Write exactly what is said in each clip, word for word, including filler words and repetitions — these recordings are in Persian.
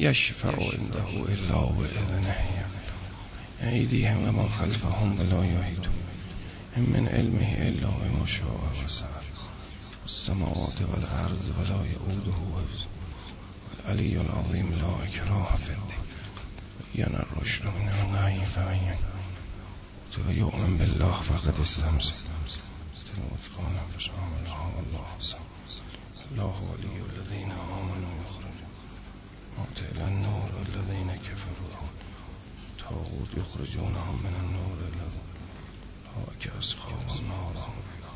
يشفع عنده إلا بإذنه أيديهم وما خلفهم ولا يحيطون من علمه إلا بما شاء وسع السماوات والأرض ولا يؤوده حفظهما العلي العظيم لا إكراه في الدين بين الرشد من الغي فمن يؤمن بالله فقد استمسك وثقال فشام الله والله صمد الله ولي الذين آمنوا يخرجون موت إلى النور والذين كفروا طاغوت يخرجونهم من النور إلى أولئك أصحاب النار هم فيها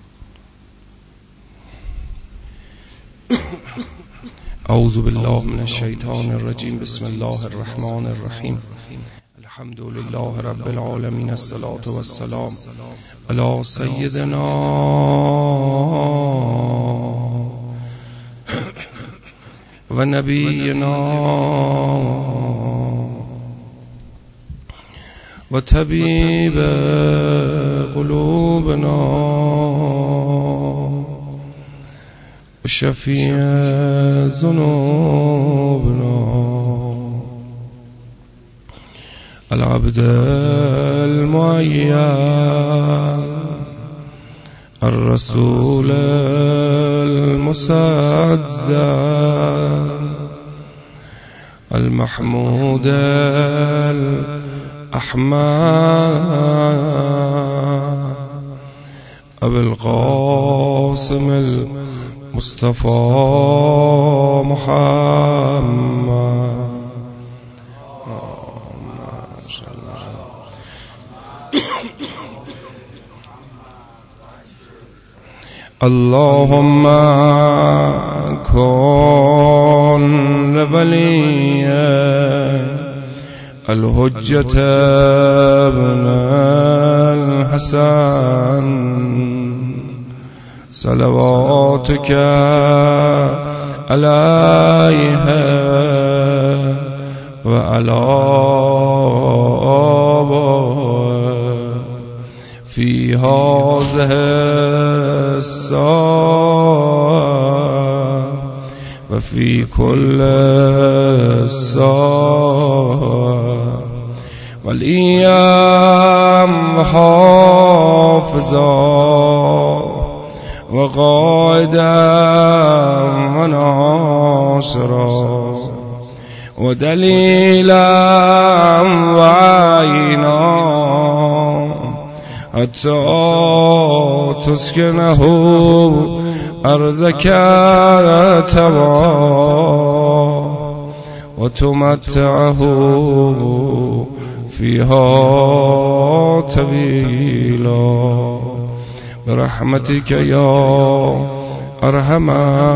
خالدون. أعوذ بالله من الشيطان الرجيم. بسم الله الرحمن الرحيم. الحمد لله رب العالمين. الصلاة والسلام على سيدنا و نبینا و طبیب قلوبنا و شفیع ذنوبنا العبد المعين الرسول المسدد المحمود الأحمد أبي القاسم المصطفى محمد. اللهم كن لولي الحجة ابن الحسن صلواتك عليه وعلى آبائه في هذه الساعة وفي كل ساعة والأيام حافظا وقائدا وناصرا ودليلا وعينا حتى تسكنه أرزك تبعا وتمتعه فيها طويلا برحمتك يا أرحم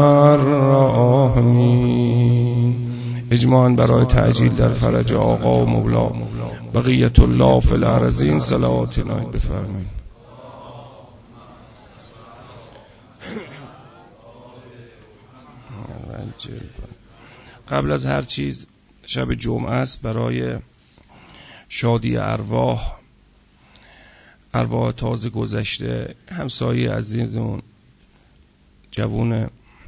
الراحمين. اجماعاً برای تعجیل در فرج آقا و مولا بقیت الله فی الارضین صلوات نایت بفرمایید. قبل از هر چیز شب جمعه است. برای شادی ارواح ارواح تازه گذشته همسایه عزیزمون جوون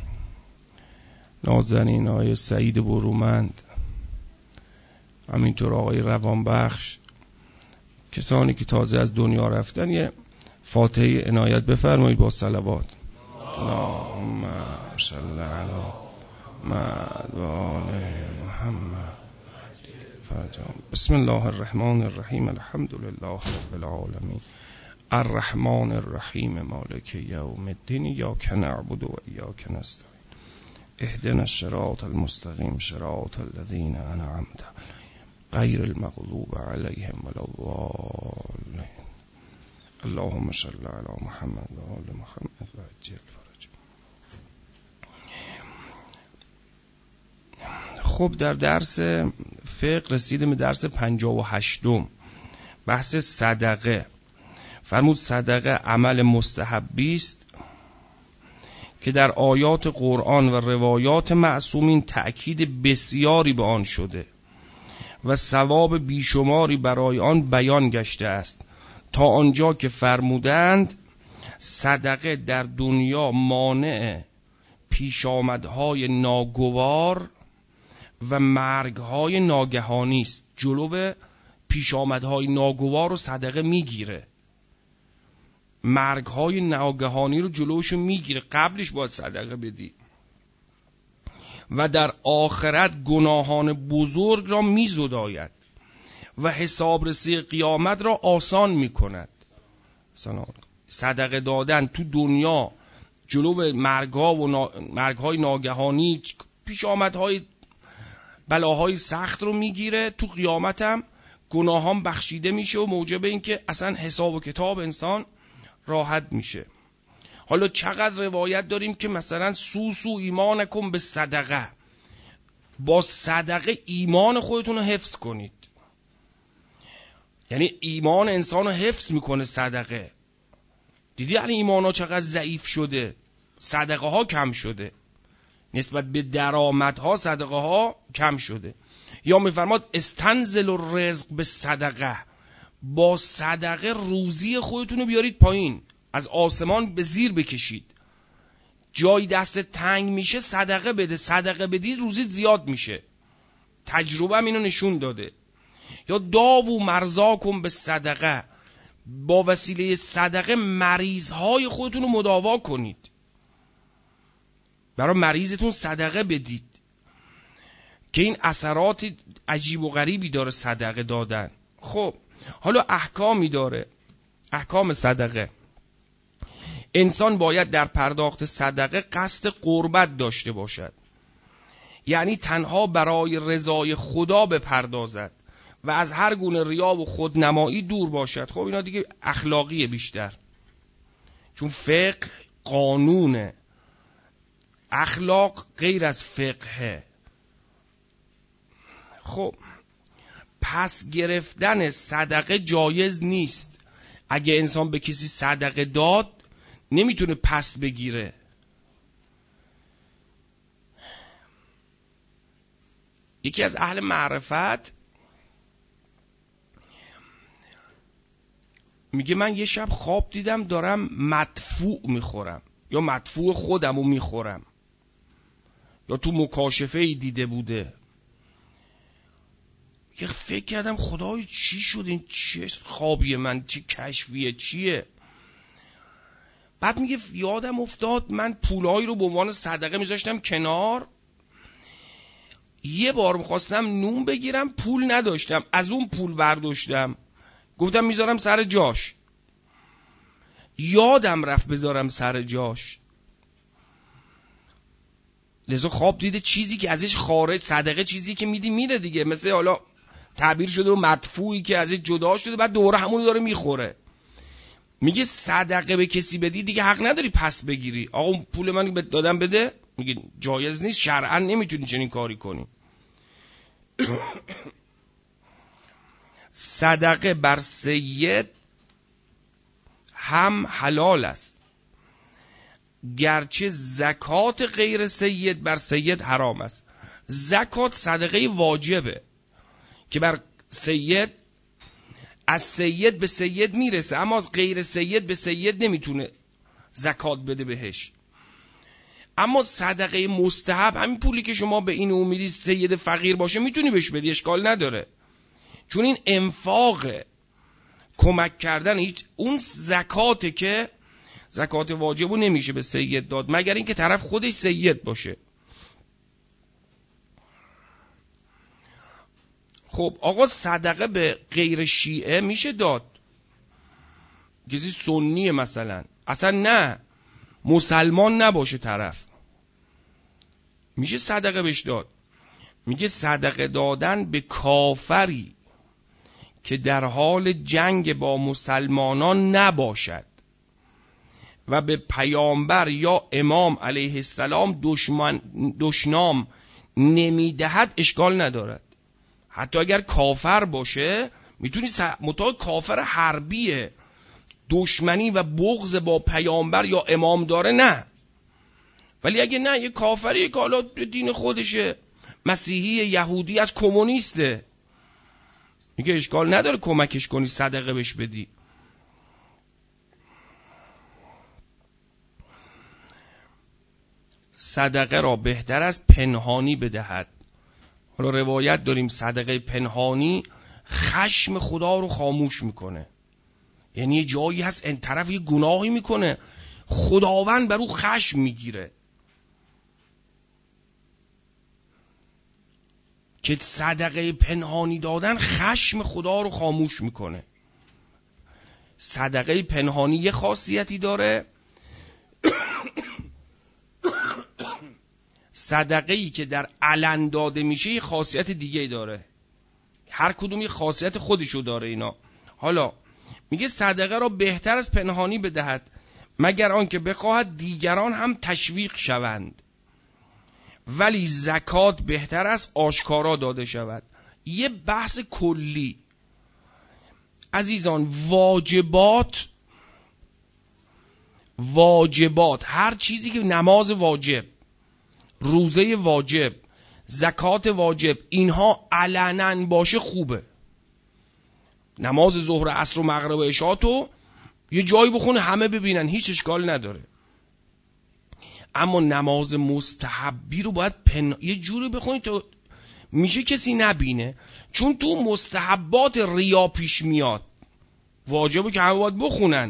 نازنین آقای سعید برومند، همینطور آقای روانبخش، کسانی که تازه از دنیا رفتن، یه فاتحه عنایت بفرمایید با صلوات. اللهم صل علی محمد و آل محمد. بسم الله الرحمن الرحیم. الحمد لله رب العالمین الرحمن الرحیم مالک یوم الدین ایاک نعبد و ایاک نستعین اهدنا الصراط المستقیم صراط الذین انعمت غیر المغضوب علیهم ولا الضالین. اللهم صل علی محمد و آل محمد و عجل فرج. خب در درس فقه رسیدیم به درس پنجاه و هشتم، بحث صدقه. فرمود صدقه عمل مستحبی است که در آیات قرآن و روایات معصومین تأکید بسیاری به آن شده و ثواب بیشماری برای آن بیان گشته است، تا آنجا که فرمودند صدقه در دنیا مانع پیشامدهای ناگوار و مرگهای ناگهانی است. جلو پیش آمدهای ناگوار رو صدقه میگیره، مرگهای ناگهانی رو جلوشو میگیره، قبلش باید صدقه بدی. و در آخرت گناهان بزرگ را میزداید و حسابرسی قیامت را آسان میکند. صدقه دادن تو دنیا جلو مرگها و نا... مرگهای ناگهانی، پیش آمدهای بلاهای سخت رو میگیره، تو قیامت هم گناهان بخشیده میشه و موجب این که اصلا حساب و کتاب انسان راحت میشه. حالا چقدر روایت داریم که مثلا سوسو ایمانکم به صدقه، با صدقه ایمان خودتون رو حفظ کنید. یعنی ایمان انسان رو حفظ میکنه صدقه. دیدی یعنی ایمان ها چقدر ضعیف شده، صدقه ها کم شده، نسبت به درآمد ها صدقه ها کم شده. یا میفرماد استنزل الرزق به صدقه، با صدقه روزی خودتون رو بیارید پایین، از آسمان به زیر بکشید. جای دست تنگ میشه صدقه بده، صدقه بدید روزیت زیاد میشه. تجربه هم اینو نشون داده. یا داو مرزاکم به صدقه، با وسیله صدقه مریضهای خودتون رو مداوا کنید، برای مریضتون صدقه بدید که این اثرات عجیب و غریبی داره صدقه دادن. خب حالا احکامی داره. احکام صدقه: انسان باید در پرداخت صدقه قصد قربت داشته باشد، یعنی تنها برای رضای خدا بپردازد و از هر گونه ریا و خودنمایی دور باشد. خب اینا دیگه اخلاقیه بیشتر، چون فقه قانونه، اخلاق غیر از فقهه. خب پس گرفتن صدقه جایز نیست. اگه انسان به کسی صدقه داد نمیتونه پس بگیره. یکی از اهل معرفت میگه من یه شب خواب دیدم دارم مدفوع میخورم، یا مدفوع خودمو میخورم، یا تو مکاشفه ای دیده بوده. یه فکر کردم خدای چی شد، این چه خوابیه من، چه کشفیه، چیه؟ بعد میگه یادم افتاد من پولایی رو به عنوان صدقه میذاشتم کنار، یه بار میخواستم نون بگیرم پول نداشتم، از اون پول برداشتم گفتم میذارم سر جاش، یادم رفت بذارم سر جاش. لذا خواب دیده چیزی که ازش خارج، صدقه چیزی که میدی میره دیگه، مثل حالا تعبیر شده و مدفوعی که ازش جدا شده بعد دوره همونو داره میخوره. میگه صدقه به کسی بدی دیگه حق نداری پس بگیری. آقا پول من دادم بده، میگه جایز نیست، شرعا نمیتونی چنین کاری کنی. صدقه بر سید هم حلال است، گرچه زکات غیر سید بر سید حرام است. زکات صدقه واجبه که بر سید، از سید به سید میرسه، اما از غیر سید به سید نمیتونه زکات بده بهش. اما صدقه مستحب، همین پولی که شما به این امیدی سید فقیر باشه میتونی بهش بدی، اشکال نداره، چون این انفاق کمک کردن. هیچ اون زکاته که زکات واجبو نمیشه به سید داد مگر اینکه طرف خودش سید باشه. خب آقا صدقه به غیر شیعه میشه داد، کسی سنیه مثلا، اصلا نه مسلمان نباشه طرف، میشه صدقه بهش داد. میگه صدقه دادن به کافری که در حال جنگ با مسلمانان نباشد و به پیامبر یا امام علیه السلام دشمن دشنام نمیدهد اشکال ندارد. حتی اگر کافر باشه میتونی س... متا کافر حربیه، دشمنی و بغض با پیامبر یا امام داره نه. ولی اگه نه یه کافری که حالا دین خودشه، مسیحی، یهودی، از کمونیسته، میگه اشکال نداره کمکش کنی، صدقه بهش بدی. صدقه را بهتر است پنهانی بدهد. حالا روایت داریم صدقه پنهانی خشم خدا رو خاموش میکنه. یعنی یه جایی هست این طرف یه گناهی میکنه، خداوند بر او خشم میگیره. که صدقه پنهانی دادن خشم خدا رو خاموش میکنه. صدقه پنهانی یه خاصیتی داره، صدقه ای که در علن داده میشه یه خاصیت دیگه داره. هر کدوم یه خاصیت خودشو داره اینا. حالا میگه صدقه را بهتر از پنهانی بدهد، مگر آنکه بخواهد دیگران هم تشویق شوند، ولی زکات بهتر از آشکارا داده شود. یه بحث کلی عزیزان. واجبات واجبات هر چیزی که نماز واجب، روزه واجب، زکات واجب، اینها علنا باشه خوبه. نماز ظهر عصر و مغرب و عشا تو یه جایی بخونه همه ببینن، هیچ اشکال نداره. اما نماز مستحبی رو باید پن... یه جوری بخونی تا میشه کسی نبینه، چون تو مستحبات ریا پیش میاد. واجبه که همه باید بخونن،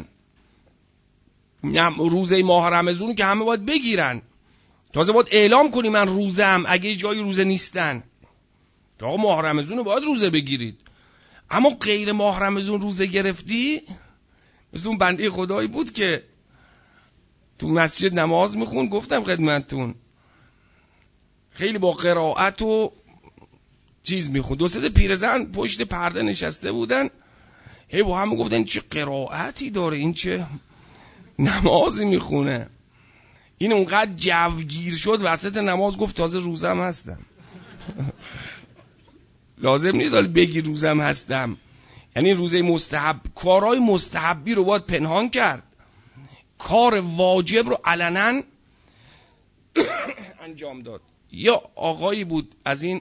روزه ماه رمضان که همه باید بگیرن، تازه باید اعلام کنی من روزم اگه جایی روزه نیستن. آقا ماه رمضان باید روزه بگیرید. اما غیر ماه رمضان روزه گرفتی، مثل اون بنده خدایی بود که تو مسجد نماز میخون، گفتم خدمتتون خیلی با قرائت و چیز میخون، دو سه پیرزن پشت پرده نشسته بودن، هی با هم گفتن چه قرائتی داره این، چه نمازی میخونه. این اونقدر جوگیر شد وسط نماز گفت تازه روزم هستم. لازم نیست حالا بگی روزم هستم. یعنی روزه مستحب، کارهای مستحبی رو باید پنهان کرد، کار واجب رو علنا انجام داد. یا آقایی بود از این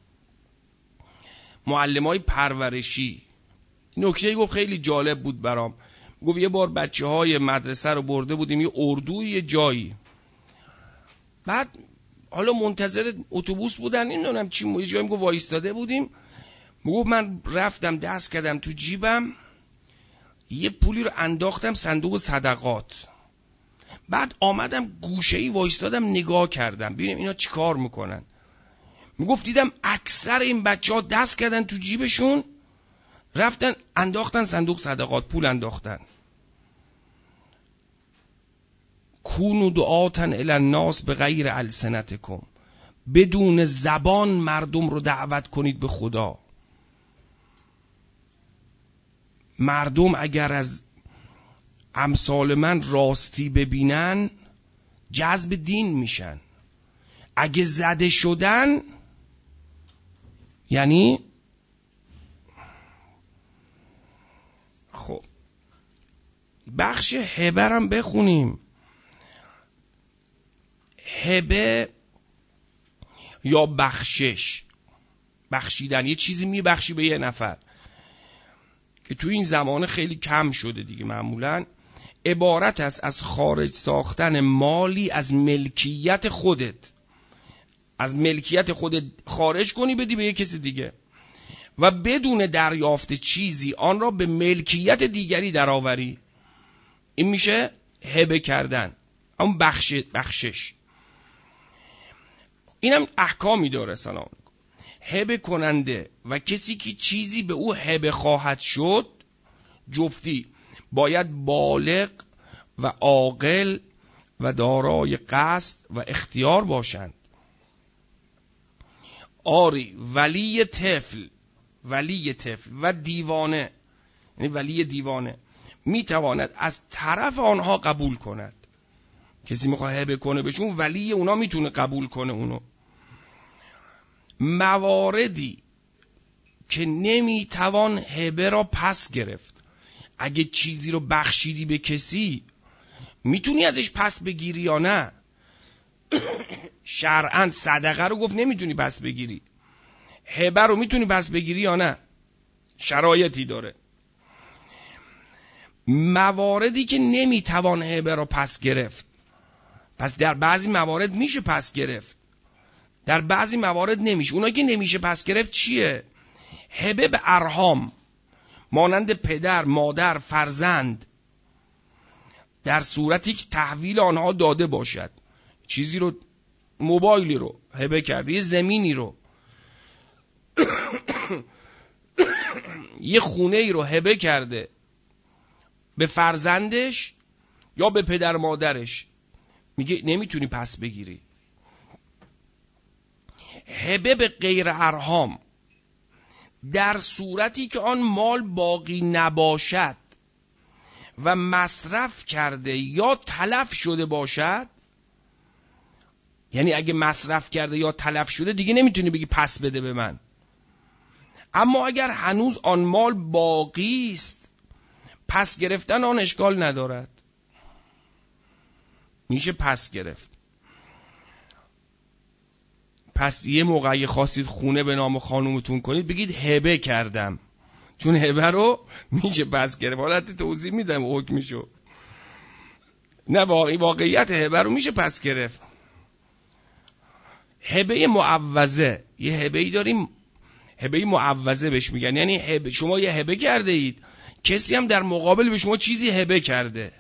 معلمای پرورشی، نکته گفت خیلی جالب بود برام. گفت یه بار بچه های مدرسه رو برده بودیم یه اردوی یه جایی، بعد حالا منتظر اتوبوس بودن، این نمیدونم چی یه جایی میگه وایستاده بودیم. میگفت من رفتم دست کردم تو جیبم یه پولی رو انداختم صندوق صدقات، بعد آمدم گوشه‌ای وایستادم نگاه کردم ببینم اینا چی کار میکنن. میگفت دیدم اکثر این بچه ها دست کردن تو جیبشون رفتن انداختن صندوق صدقات، پول انداختن. کونوا دعاتن الی الناس بغیر السنتکم، بدون زبان مردم رو دعوت کنید به خدا. مردم اگر از امثال من راستی ببینن جذب دین میشن، اگه زده شدن یعنی خب. بخش هبه هم بخونیم. هبه یا بخشش، بخشیدن، یه چیزی میبخشی به یه نفر که تو این زمانه خیلی کم شده دیگه. معمولا عبارت است از خارج ساختن مالی از ملکیت خودت، از ملکیت خودت خارج کنی بدی به یه کسی دیگه و بدون دریافت چیزی آن را به ملکیت دیگری درآوری. این میشه هبه کردن، اون بخش بخشش. اینم احکامی داره. سلام. هبه کننده و کسی که چیزی به او هبه خواهد شد جفتی باید بالغ و عاقل و دارای قصد و اختیار باشند. آری ولی طفل، ولی طفل و دیوانه، یعنی ولی دیوانه میتواند از طرف آنها قبول کند. کسی میخواد هبه کنه بهشون، ولی اونا میتونه قبول کنه اونو. مواردی که نمیتوان هبه را پس گرفت. اگه چیزی رو بخشیدی به کسی میتونی ازش پس بگیری یا نه؟ شرعاً صدقه رو گفت نمیتونی پس بگیری، هبه رو میتونی پس بگیری یا نه؟ شرایطی داره. مواردی که نمیتوان هبه را پس گرفت، پس در بعضی موارد میشه پس گرفت، در بعضی موارد نمیشه. اونایی که نمیشه پس گرفت چیه؟ هبه به ارحام، مانند پدر، مادر، فرزند، در صورتی که تحویل آنها داده باشد. چیزی رو، موبایلی رو هبه کرده، یه زمینی رو یه خونه ای رو هبه کرده به فرزندش یا به پدر مادرش، میگه نمیتونی پس بگیری. هبه به غیر ارحام، در صورتی که آن مال باقی نباشد و مصرف کرده یا تلف شده باشد، یعنی اگه مصرف کرده یا تلف شده دیگه نمیتونی بگی پس بده به من. اما اگر هنوز آن مال باقی است، پس گرفتن آن اشکال ندارد، میشه پس گرفت. پس یه موقعی خواستید خونه به نام خانومتون کنید بگید هبه کردم، چون هبه رو میشه پس گرفت. حالت توضیح میدم حکمشو. نه واقعی واقعیت هبه رو میشه پس گرفت. هبه معوضه، یه هبه‌ای داریم، هبه معوضه بهش میگن، یعنی هبه، شما یه هبه کرده اید، کسی هم در مقابل به شما چیزی هبه کرده،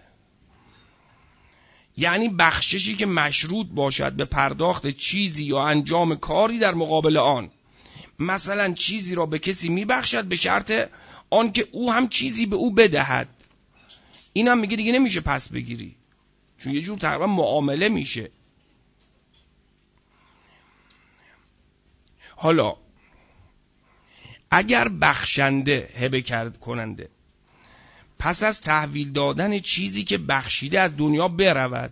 یعنی بخششی که مشروط باشد به پرداخت چیزی یا انجام کاری در مقابل آن. مثلا چیزی را به کسی میبخشد به شرط آن که او هم چیزی به او بدهد. این هم میگه دیگه نمیشه پس بگیری، چون یه جور تقریبا معامله میشه. حالا اگر بخشنده، هبه کرد کننده، پس از تحویل دادن چیزی که بخشیده از دنیا برود،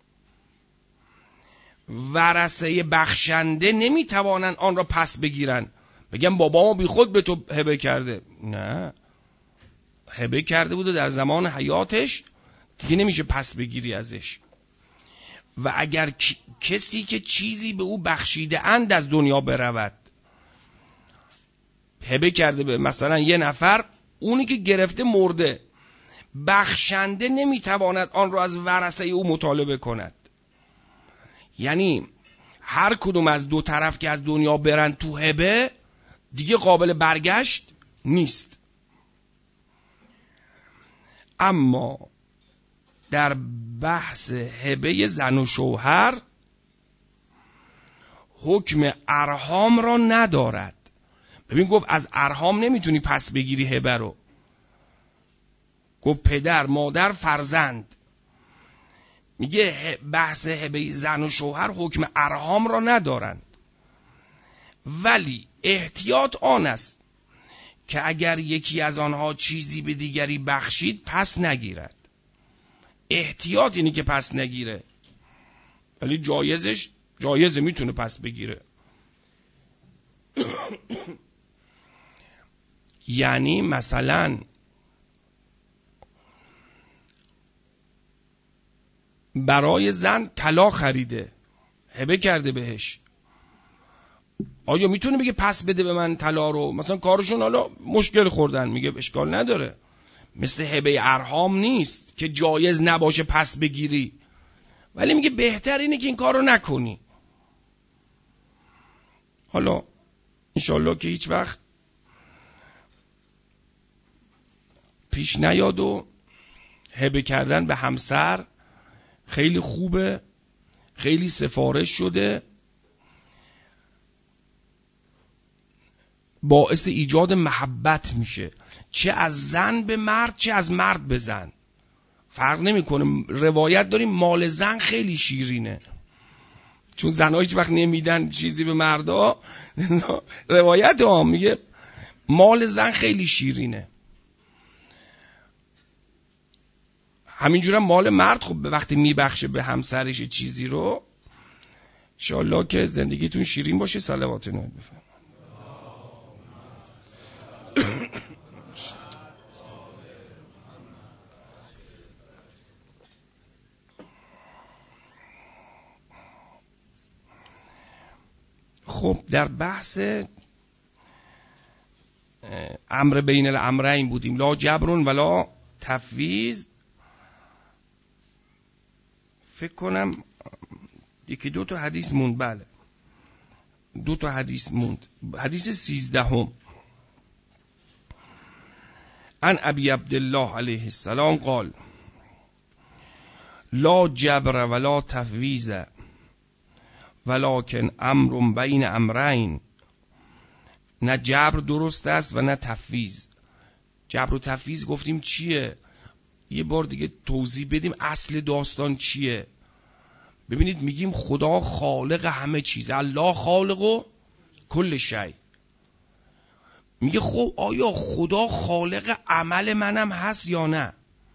ورثه بخشنده نمیتوانند آن را پس بگیرن، بگم بابامو بی خود به تو هبه کرده. نه، هبه کرده بوده در زمان حیاتش، دیگه نمیشه پس بگیری ازش. و اگر کسی که چیزی به او بخشیده اند از دنیا برود، هبه کرده به مثلا یه نفر، اونی که گرفته مرده، بخشنده نمیتواند آن را از ورثه او مطالبه کند. یعنی هر کدوم از دو طرف که از دنیا برن تو هبه دیگه قابل برگشت نیست. اما در بحث هبه زن و شوهر حکم ارحام را ندارد. ببین گفت از ارحام نمیتونی پس بگیری هبه رو، گفت پدر، مادر، فرزند. میگه بحث هبه زن و شوهر حکم ارحام را ندارند، ولی احتیاط آن است که اگر یکی از آنها چیزی به دیگری بخشید پس نگیرد. احتیاط اینی که پس نگیره، ولی جایزش جایزه، میتونه پس بگیره. یعنی مثلا برای زن طلا خریده، هبه کرده بهش، آیا میتونه بگه پس بده به من طلا رو؟ مثلا کارشون حالا مشکل خوردن، میگه اشکال نداره. مثل هبه ارحام نیست که جایز نباشه پس بگیری، ولی میگه بهتر اینه که این کار رو نکنی. حالا انشالله که هیچ وقت پیش نیاد و هبه کردن به همسر خیلی خوبه، خیلی سفارش شده، باعث ایجاد محبت میشه، چه از زن به مرد چه از مرد به زن، فرق نمیکنه. روایت داریم مال زن خیلی شیرینه، چون زنها هیچ وقت نمیدن چیزی به مردا. روایت هم میگه مال زن خیلی شیرینه. همینجور مال مرد خب به وقتی میبخشه به همسرش چیزی رو، انشالله که زندگیتون شیرین باشه. صلوات نبی بفرمایید. خب در بحث امر بین الامرین بودیم، لا جبرون ولا تفویض. فکر کنم یکی دو تا حدیث مون. بله دو تا حدیث موند. حدیث سیزدهم، عن ابی عبدالله علیه السلام قال لا جبر ولا تفویض ولکن امر بین امرین. نه جبر درست است و نه تفویض. جبر و تفویض گفتیم چیه؟ یه بار دیگه توضیح بدیم اصل داستان چیه. ببینید میگیم خدا خالق همه چیز، الله خالق و کل شی. میگه خب آیا خدا خالق عمل منم هست یا نه؟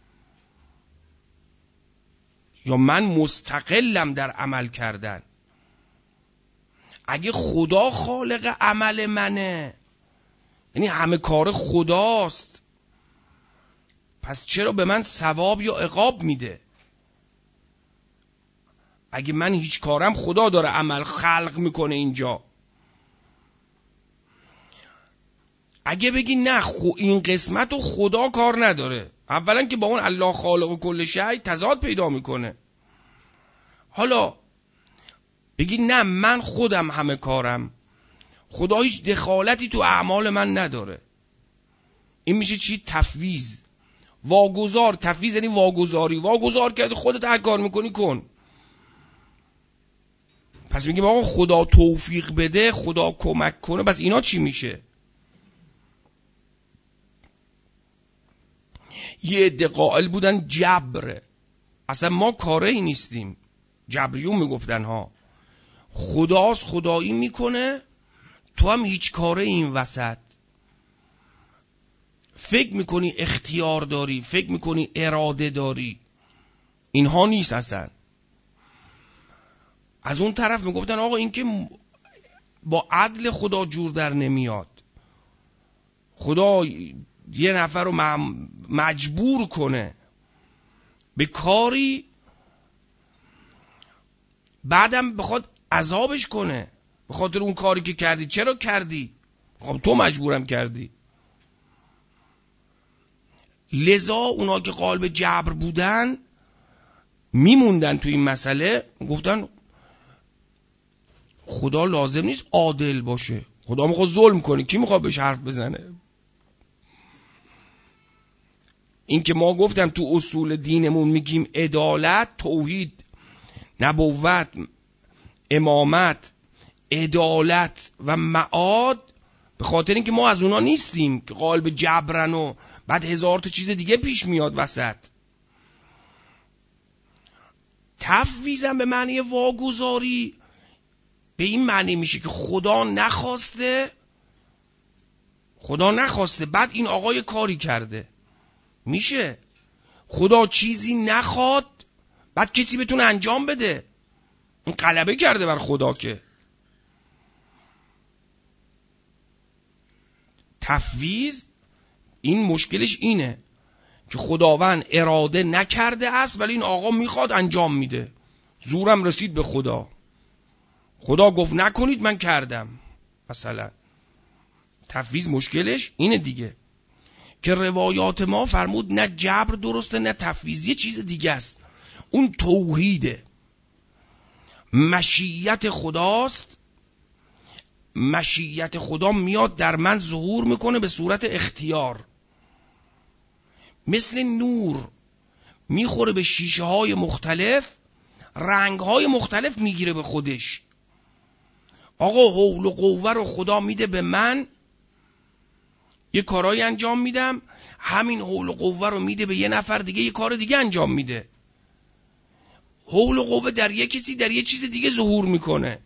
یا من مستقلم در عمل کردن؟ اگه خدا خالق عمل منه، یعنی همه کار خداست، پس چرا به من ثواب یا عقاب میده؟ اگه من هیچ کارم خدا داره عمل خلق میکنه اینجا. اگه بگی نه خو این قسمت رو خدا کار نداره، اولا که با اون الله خالق کل شی تضاد پیدا میکنه. حالا بگی نه من خودم همه کارم، خدا هیچ دخالتی تو اعمال من نداره، این میشه چی؟ تفویض. واگذار. تفویض یعنی واگذاری. واگذار کرده خودت هر کار میکنی کن. پس میگیم آقا خدا توفیق بده، خدا کمک کنه، بس اینا چی میشه؟ یه عده قائل بودن جبره، اصلا ما کاره ای نیستیم. جبریون میگفتن ها خداست، خدایی میکنه، تو هم هیچ کاره این وسط. فکر میکنی اختیار داری، فکر میکنی اراده داری، اینها نیست اصلا. از اون طرف میگفتن آقا این که با عدل خدا جور در نمیاد. خدا یه نفر رو مجبور کنه به کاری، بعدم بخواد عذابش کنه به خاطر اون کاری که کردی. چرا کردی؟ خب تو مجبورم کردی. لذا اونا که قائل به جبر بودن میموندن تو این مسئله، گفتن خدا لازم نیست عادل باشه، خدا میخواد ظلم کنه، کی میخواد بهش حرف بزنه؟ این که ما گفتم تو اصول دینمون میگیم عدالت، توحید، نبوت، امامت، عدالت و معاد، به خاطر اینکه ما از اونا نیستیم که قائل به جبرن و بعد هزار تا چیز دیگه پیش میاد وسط. تفویضم به معنی واگذاری به این معنی میشه که خدا نخواسته، خدا نخواسته بعد این آقای کاری کرده. میشه خدا چیزی نخواد بعد کسی بتونه انجام بده؟ این غلبه کرده بر خدا. که تفویض این مشکلش اینه که خداوند اراده نکرده است ولی این آقا میخواد انجام میده. زورم رسید به خدا، خدا گفت نکنید من کردم. مثلا تفویض مشکلش اینه دیگه، که روایات ما فرمود نه جبر درسته نه تفویض، یه چیز دیگه است. اون توحیده، مشیت خداست. مشیت خدا میاد در من ظهور میکنه به صورت اختیار، مثل نور میخوره به شیشه های مختلف، رنگ های مختلف میگیره به خودش. آقا حول و قوه رو خدا میده به من، یه کارایی انجام میدم، همین حول و قوه رو میده به یه نفر دیگه، یه کار دیگه انجام میده. حول و قوه در یه کسی در یه چیز دیگه ظهور میکنه.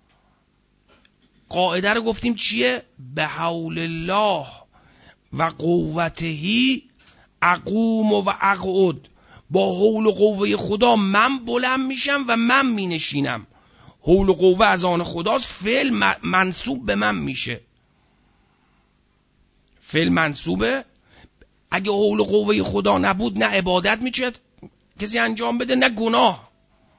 قاعده رو گفتیم چیه؟ به حول الله و قوتهی اقوم و اقعد. با حول و قوه خدا من بلند میشم و من مینشینم. حول و قوه از آن خداست، فعل منصوب به من میشه. فعل منصوبه. اگه حول و قوه خدا نبود نه عبادت میشه کسی انجام بده نه گناه،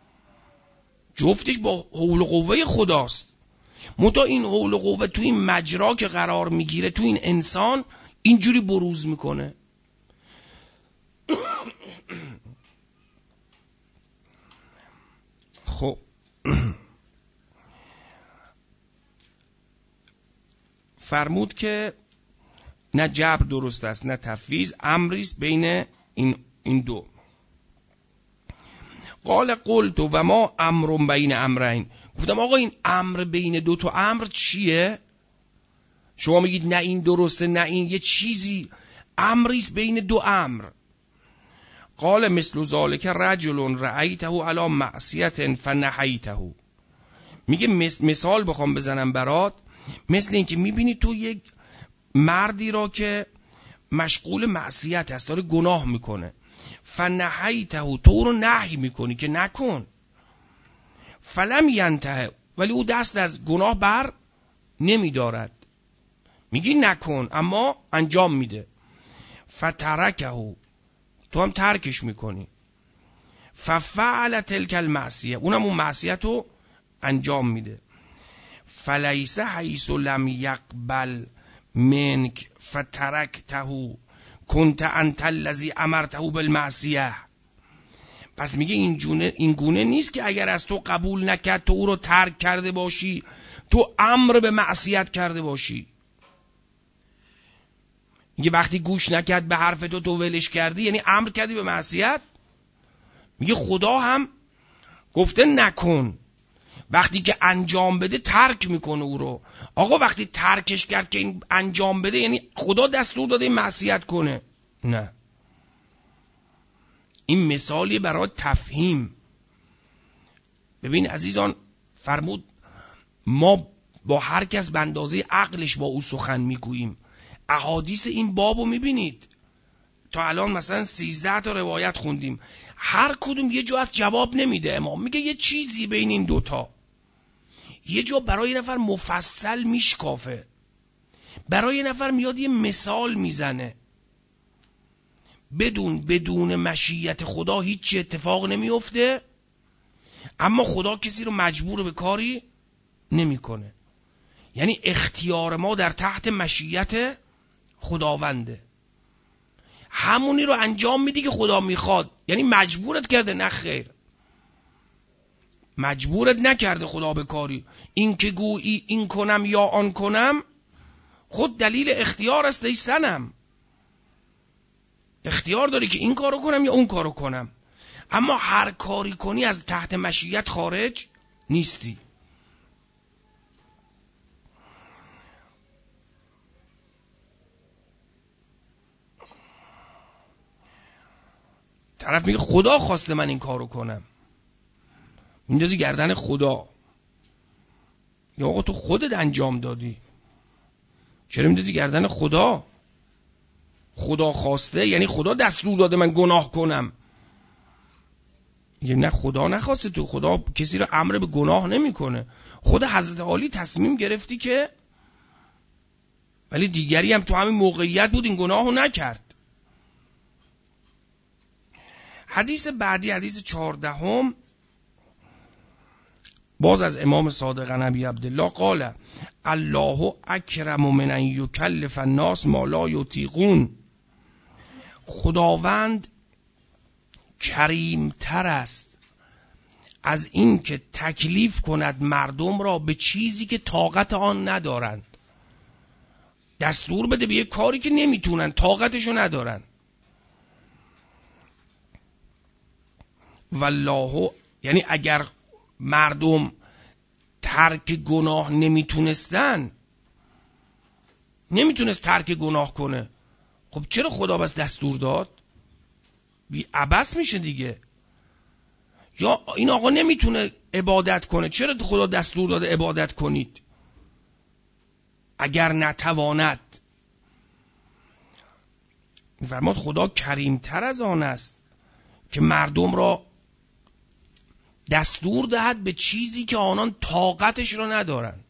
جفتش با حول و قوه خداست. منتها این حول و قوه تو این مجرا که قرار میگیره تو این انسان اینجوری بروز میکنه. خب فرمود که نه جبر درست است نه تفویض، امری است بین این این دو. قال قلت و ما امر بین امرین، گفتم آقا این امر بین دو تا امر چیه؟ شما میگید نه این درسته نه این، یه چیزی امری است بین دو امر. قال مثل ذالک رجل رأیته علی معصیة فنهیته، میگه مثال بخوام بزنم برات، مثل این که میبینی تو یک مردی را که مشغول معصیت است، داره گناه میکنه، فنهیته، تو رو نهی میکنی که نکن، فلم ینته، ولی او دست از گناه بر نمیدارد، میگی نکن اما انجام میده، فترکه، تو هم ترکش میکنی، ففعل تلک المعصیه، اونم اون معصیت رو انجام میده، فلیس حیث لم یقبل منک فترکته کنت انت الذی امرته بالمعصیه. پس میگه این جونه این گونه نیست که اگر از تو قبول نکرد تو او رو ترک کرده باشی، تو امر به معصیت کرده باشی. میگه وقتی گوش نکرد به حرف تو تو ولش کردی، یعنی امر کردی به معصیت. میگه خدا هم گفته نکن، وقتی که انجام بده ترک میکنه او رو. آقا وقتی ترکش کرد که این انجام بده، یعنی خدا دستور داده این معصیت کنه؟ نه، این مثالی برای تفهیم. ببین عزیزان، فرمود ما با هر کس به اندازه عقلش با او سخن میگوییم. احادیث این بابو میبینید، تا الان مثلا سیزده تا روایت خوندیم، هر کدوم یه جا از جواب نمیده. امام میگه یه چیزی بین این دوتا، یه جا برای یه نفر مفصل میشکافه، برای یه نفر میاد یه مثال میزنه. بدون بدون مشیت خدا هیچ اتفاق نمیفته، اما خدا کسی رو مجبور به کاری نمیکنه. یعنی اختیار ما در تحت مشیت خداونده، همونی رو انجام میدی که خدا میخواد. یعنی مجبورت کرده؟ نه خیر، مجبورت نکرده خدا به کاری. این که گویی این کنم یا آن کنم، خود دلیل اختیار است ای صنم. اختیار داری که این کارو کنم یا اون کارو کنم، اما هر کاری کنی از تحت مشیت خارج نیستی. طرف میگه خدا خواسته من این کارو کنم، میندازی گردن خدا. یا آقا تو خودت انجام دادی، چرا میندازی گردن خدا؟ خدا خواسته یعنی خدا دستور داده من گناه کنم. میگه نه، خدا نخواسته، تو خدا کسی رو امر به گناه نمیکنه. خود حضرت علی تصمیم گرفتی که، ولی دیگری هم تو همین موقعیت بود این گناهو نکرد. حدیث بعدی، حدیث چهاردهم، باز از امام صادق نبی عبدالله قال الله اکرم من ان یکلف الناس ما لا یطیقون. خداوند کریم تر است از این که تکلیف کند مردم را به چیزی که طاقت آن ندارند. دستور بده به یک کاری که نمیتونن، طاقتشو ندارن. والله، یعنی اگر مردم ترک گناه نمیتونستن، نمیتونست ترک گناه کنه، خب چرا خدا بس دستور داد؟ بی عبث میشه دیگه. یا این آقا نمیتونه عبادت کنه، چرا خدا دستور داده عبادت کنید اگر نتواند؟ میفرماد خدا کریمتر از آن است که مردم را دستور دهد به چیزی که آنان طاقتش را ندارن.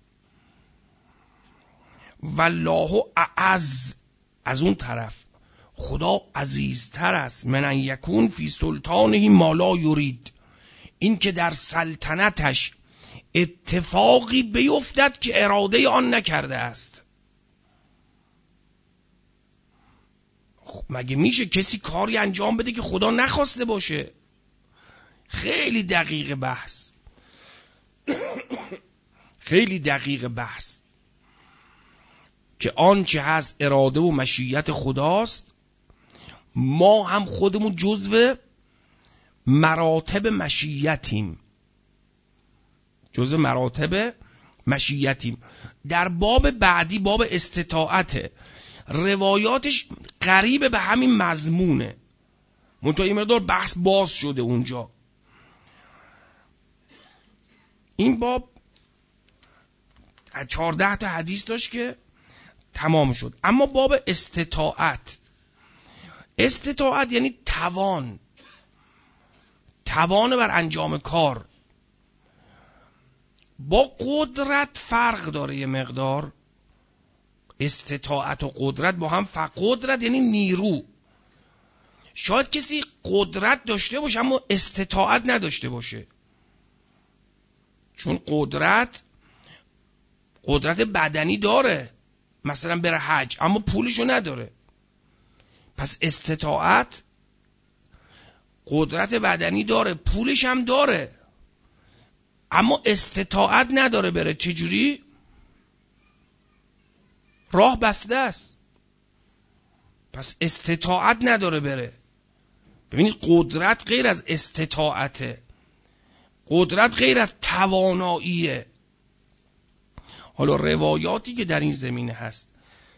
والله اعز، از اون طرف خدا عزیزتر است، من ان یکون فی سلطانه ما لا یرید، این که در سلطنتش اتفاقی بیفتد که اراده آن نکرده است. خب مگه میشه کسی کاری انجام بده که خدا نخواسته باشه؟ خیلی دقیق بحث، خیلی دقیق بحث. که آنچه هست اراده و مشیت خداست، ما هم خودمون جزو مراتب مشیتیم، جزو مراتب مشیتیم. در باب بعدی، باب استطاعته، روایاتش قریب به همین مضمونه، منتها این مقدار بحث باز شده اونجا. این باب چهارده تا حدیث داشت که تمام شد. اما باب استطاعت، استطاعت یعنی توان، توان بر انجام کار. با قدرت فرق داره یه مقدار. استطاعت و قدرت با هم فرق. قدرت یعنی نیرو. شاید کسی قدرت داشته باشه اما استطاعت نداشته باشه، چون قدرت قدرت بدنی داره، مثلا بره حج، اما پولشو نداره. پس استطاعت قدرت بدنی داره، پولش هم داره، اما استطاعت نداره بره. چجوری؟ راه بسته است، پس استطاعت نداره بره. ببینید قدرت غیر از استطاعته، قدرت غیر از تواناییه. حالا روایاتی که در این زمینه هست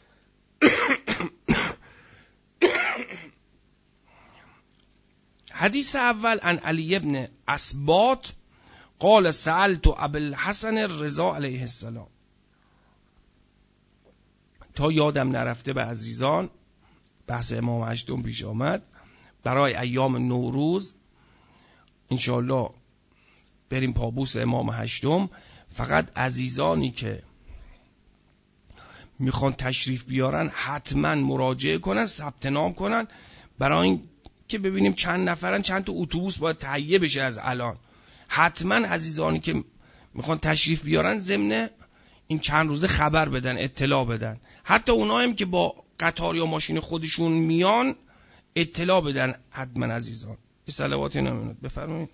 حدیث اول عن علی ابن اسباط قال سألت ابا الحسن الرضا علیه السلام. تا یادم نرفته به عزیزان، بحث امام هشتم پیش آمد، برای ایام نوروز انشاءالله بریم پابوس امام هشتم. فقط عزیزانی که میخوان تشریف بیارن حتما مراجعه کنن، ثبت نام کنن، برای این که ببینیم چند نفرن، چند تا اتوبوس باید تهیه بشه از الان. حتما عزیزانی که میخوان تشریف بیارن ضمن این چند روزه خبر بدن، اطلاع بدن. حتی اونایی که با قطار یا ماشین خودشون میان اطلاع بدن حتما عزیزان. یه صلواتی نمونید بفرمایید.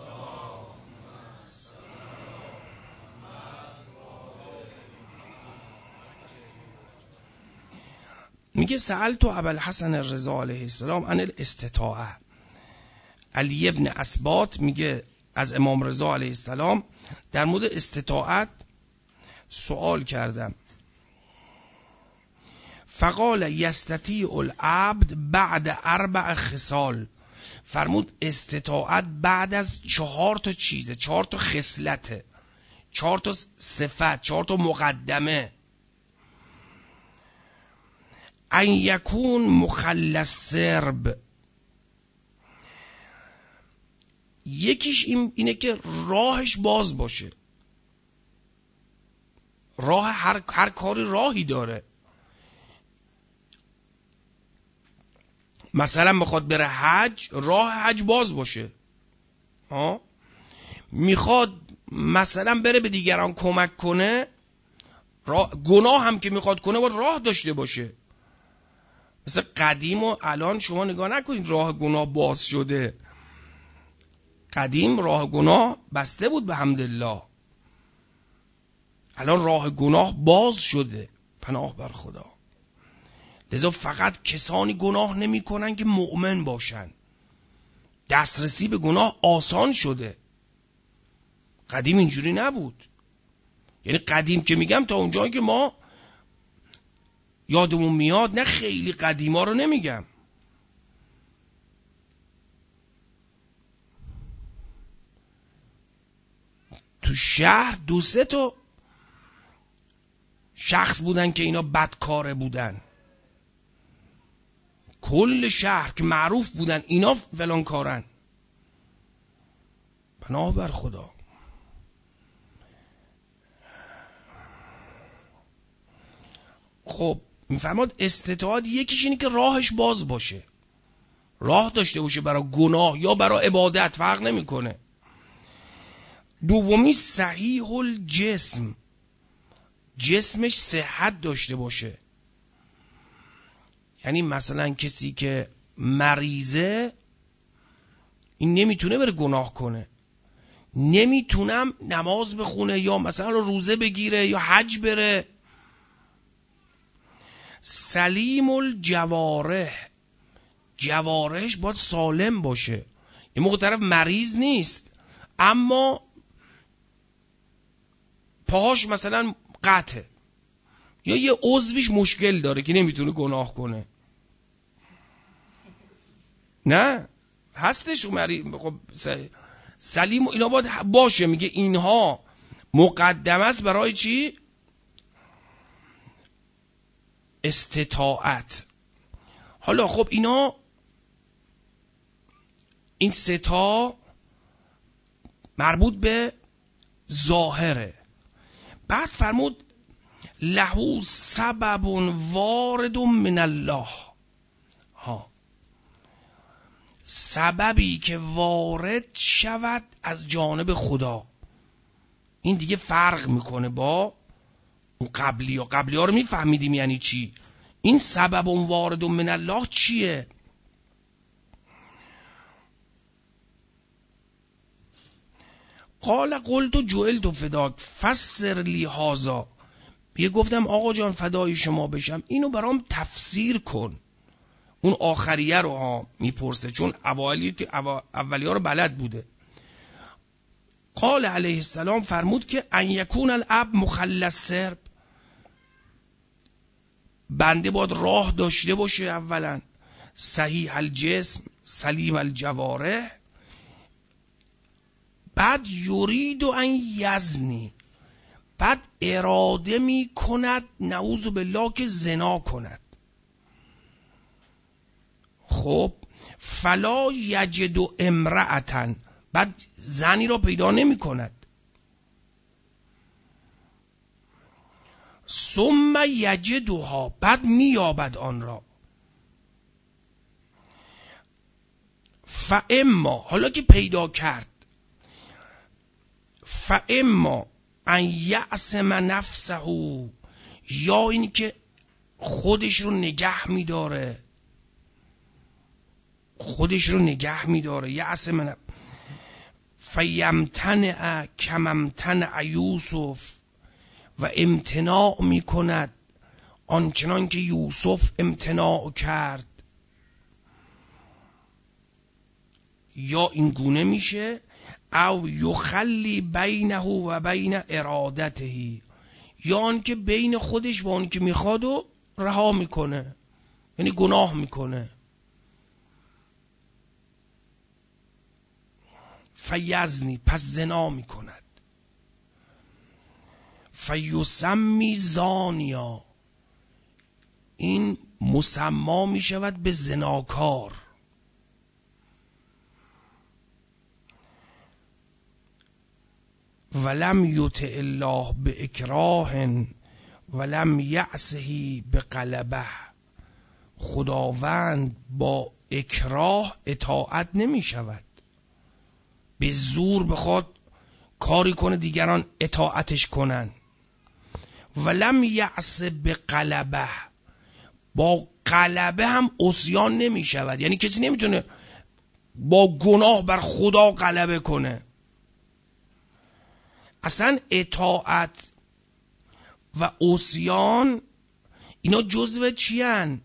میگه سألت ابا الحسن الرضا علیه السلام عن الاستطاعه. علی ابن اسباط میگه از امام رضا علیه السلام در مورد استطاعت سوال کردم. فقال یستطیع العبد بعد اربع خصال. فرمود استطاعت بعد از چهار تا چیزه، چهار تا خصلته، چهار تا صفت، چهار تا مقدمه. ان یکون مخلص سرب. یکیش این اینه که راهش باز باشه. راه هر هر کاری راهی داره. مثلا میخواد بره حج، راه حج باز باشه. ها؟ میخواد مثلا بره به دیگران کمک کنه، راه... گناه هم که میخواد کنه باید راه داشته باشه. مثل قدیم و الان شما نگاه نکنید راه گناه باز شده. قدیم راه گناه بسته بود به حمدالله، الان راه گناه باز شده، پناه بر خدا. لذا فقط کسانی گناه نمی کنن که مؤمن باشن. دسترسی به گناه آسان شده. قدیم اینجوری نبود. یعنی قدیم که میگم تا اونجایی که ما یادمون میاد، نه خیلی قدیما رو نمیگم. تو شهر دو سه تا شخص بودن که اینا بدکاره بودن. کل شهر که معروف بودن اینا فلان کارن. پناه بر خدا. خب میفرماد استطاعت یکیش اینه که راهش باز باشه، راه داشته باشه برای گناه یا برای عبادت، فرق نمیکنه. دومی صحیح الجسم، جسمش صحت داشته باشه. یعنی مثلا کسی که مریضه این نمیتونه بره گناه کنه، نمیتونم نماز بخونه یا مثلا روزه بگیره یا حج بره. سلیم الجوارح، جوارحش باید سالم باشه. این موقع طرف مریض نیست اما پاهاش مثلا قطعه یا یه عضویش مشکل داره که نمیتونه گناه کنه. نه هستش مریض. خب سلیم اینا باید باشه. میگه اینها مقدم است برای چی؟ استطاعت. حالا خب اینا این سه تا مربوط به ظاهره. بعد فرمود لهو سبب وارد من الله، ها سببی که وارد شود از جانب خدا. این دیگه فرق میکنه با اون قبلی ها. قبلی ها رو میفهمیدیم یعنی چی. این سبب وارد من الله چیه؟ قال قلت جعلت فداک فسر لی هذا. یه گفتم آقا جان فدای شما بشم، اینو برام تفسیر کن. اون آخریه رو ها میپرسه چون اولی که اولی ها رو بلد بوده. قال علیه السلام فرمود که ان یکون الاب مخلص سرب، بنده باید راه داشته باشه اولا، صحیح الجسم سلیم الجوارح، بعد یرید ان یزنی، بعد اراده می کند نعوذ بالله که زنا کند. خب فلا یجد امرأتن، بعد زنی را پیدا نمی کند. ثم یجدها، بعد مییابد آن را. فاما، حالا که پیدا کرد، فاما ان یعصم نفسه، یا این که خودش رو نگه میداره، خودش رو نگه میداره. یعصم نفسه فیمتنع کممتنع یوسف، و امتناع میکند آنچنان که یوسف امتناع کرد. یا این گونه میشه او یخلی بینه و بین ارادته، یا آن که بین خودش و آن که میخواد و رها میکنه، یعنی گناه میکنه. فیزنی، پس زنا میکند. فیسمی زانیا، این مسما میشود به زناکار. ولم یطع الله به اکراه ولم یعصه به غلبه، خداوند با اکراه اطاعت نمی شود. به زور بخواد کاری کنه دیگران اطاعتش کنن. ولم یعص به غلبه، با غلبه هم عصیان نمی شود. یعنی کسی نمیتونه با گناه بر خدا غلبه کنه. اصلا اطاعت و عصیان اینا جزو چی هن؟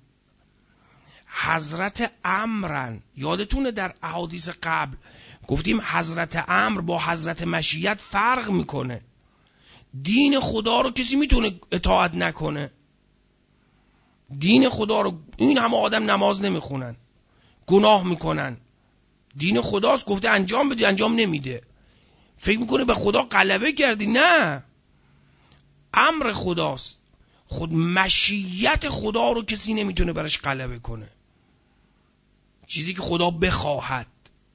حضرت امرن. یادتونه در احادیث قبل گفتیم حضرت امر با حضرت مشیت فرق میکنه. دین خدا رو کسی میتونه اطاعت نکنه. دین خدا رو این همه آدم نماز نمیخونن، گناه میکنن، دین خداست گفته انجام بدی انجام نمیده، فکر میکنه به خدا غلبه کردی. نه، امر خداست. خود مشیت خدا رو کسی نمیتونه برش غلبه کنه، چیزی که خدا بخواهد.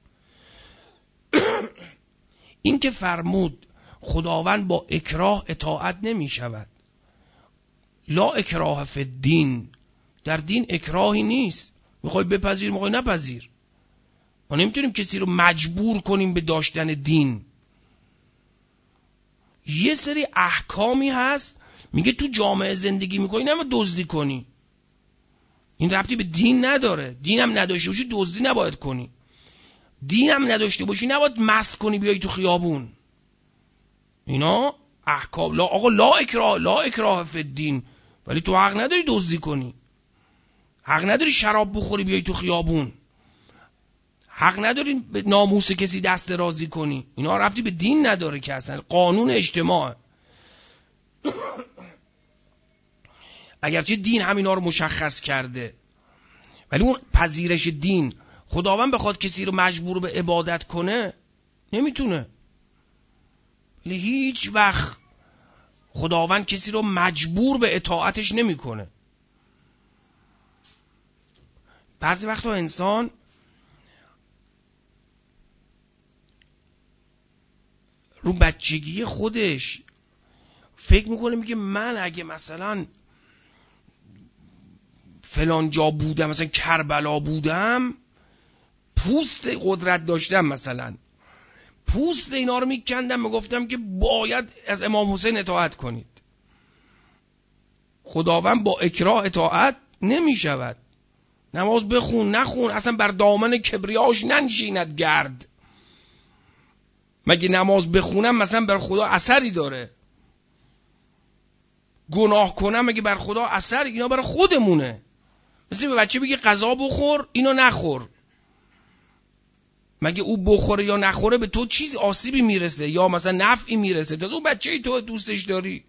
این که فرمود خداوند با اکراه اطاعت نمی شود. لا اکراه فی الدین، در دین اکراهی نیست. میخوای بپذیر میخوای نپذیر. ما نمیتونیم کسی رو مجبور کنیم به داشتن دین. یه سری احکامی هست میگه تو جامعه زندگی میکنی نمیتونی دزدی کنی، این ربطی به دین نداره. دینم نداشته باشی دزدی نباید کنی، دینم نداشته باشی نباید مست کنی بیای تو خیابون. اینا احکام. لا آقا لا اکراه لا اکراه فی الدین، ولی تو حق نداری دزدی کنی، حق نداری شراب بخوری بیای تو خیابون، حق نداری به ناموس کسی دست درازی کنی. اینا ربطی به دین نداره که اصلا قانون اجتماع. اگرچه دین همینا رو مشخص کرده، ولی اون پذیرش دین، خداوند بخواد کسی رو مجبور به عبادت کنه نمیتونه. ولی هیچ وقت خداوند کسی رو مجبور به اطاعتش نمیکنه. بعضی وقتا انسان رو بچگی خودش فکر میکنه، میگه من اگه مثلا فلان جا بودم، مثلا کربلا بودم، پوست قدرت داشتم، مثلا پوست اینا رو میکندم، میگفتم که باید از امام حسین اطاعت کنید. خداوند با اکراه اطاعت نمیشود. نماز بخون نخون، اصلا بر دامن کبریاش ننشیند گرد. مگه نماز بخونم مثلا بر خدا اثری داره؟ گناه کنم مگه بر خدا اثر؟ اینا برای خودمونه. مثل به بچه بگی غذا بخور، اینو نخور. مگه او بخوره یا نخوره به تو چیز آسیبی میرسه یا مثلا نفعی میرسه؟ تو اون بچه ای تو دوستش داری.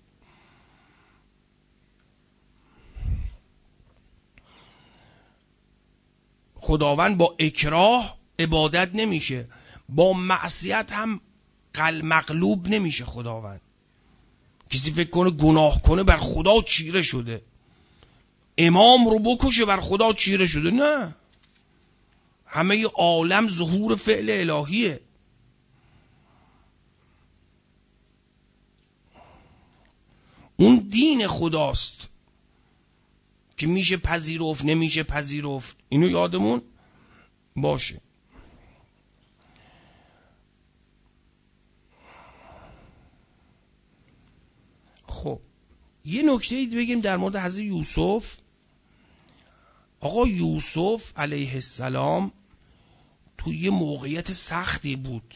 خداوند با اکراه عبادت نمیشه، با معصیت هم قل مغلوب نمیشه. خداوند کسی فکر کنه گناه کنه بر خدا چیره شده، امام رو بکشه بر خدا چیره شده، نه. همه عالم ظهور فعل الهیه. اون دین خداست که میشه پذیرفت نمیشه پذیرفت. اینو یادمون باشه. خب یه نکته اید بگیم در مورد حضرت یوسف. آقا یوسف علیه السلام توی یه موقعیت سختی بود.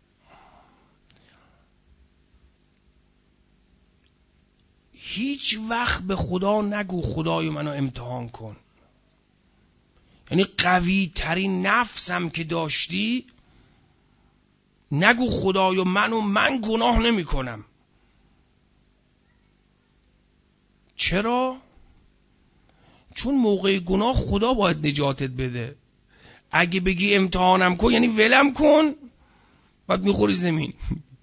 هیچ وقت به خدا نگو خدای منو امتحان کن. یعنی قوی ترین نفسم که داشتی نگو خدای منو من گناه نمی کنم. چرا؟ چون موقع گناه خدا باید نجاتت بده. اگه بگی امتحانم کن یعنی ولم کن، بعد میخوری زمین.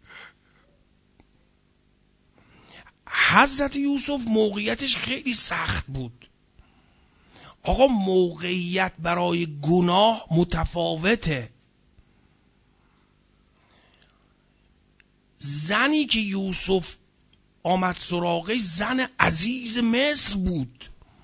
حضرت یوسف موقعیتش خیلی سخت بود. آقا موقعیت برای گناه متفاوته. زنی که یوسف آمد سراغش زن عزیز مصر بود.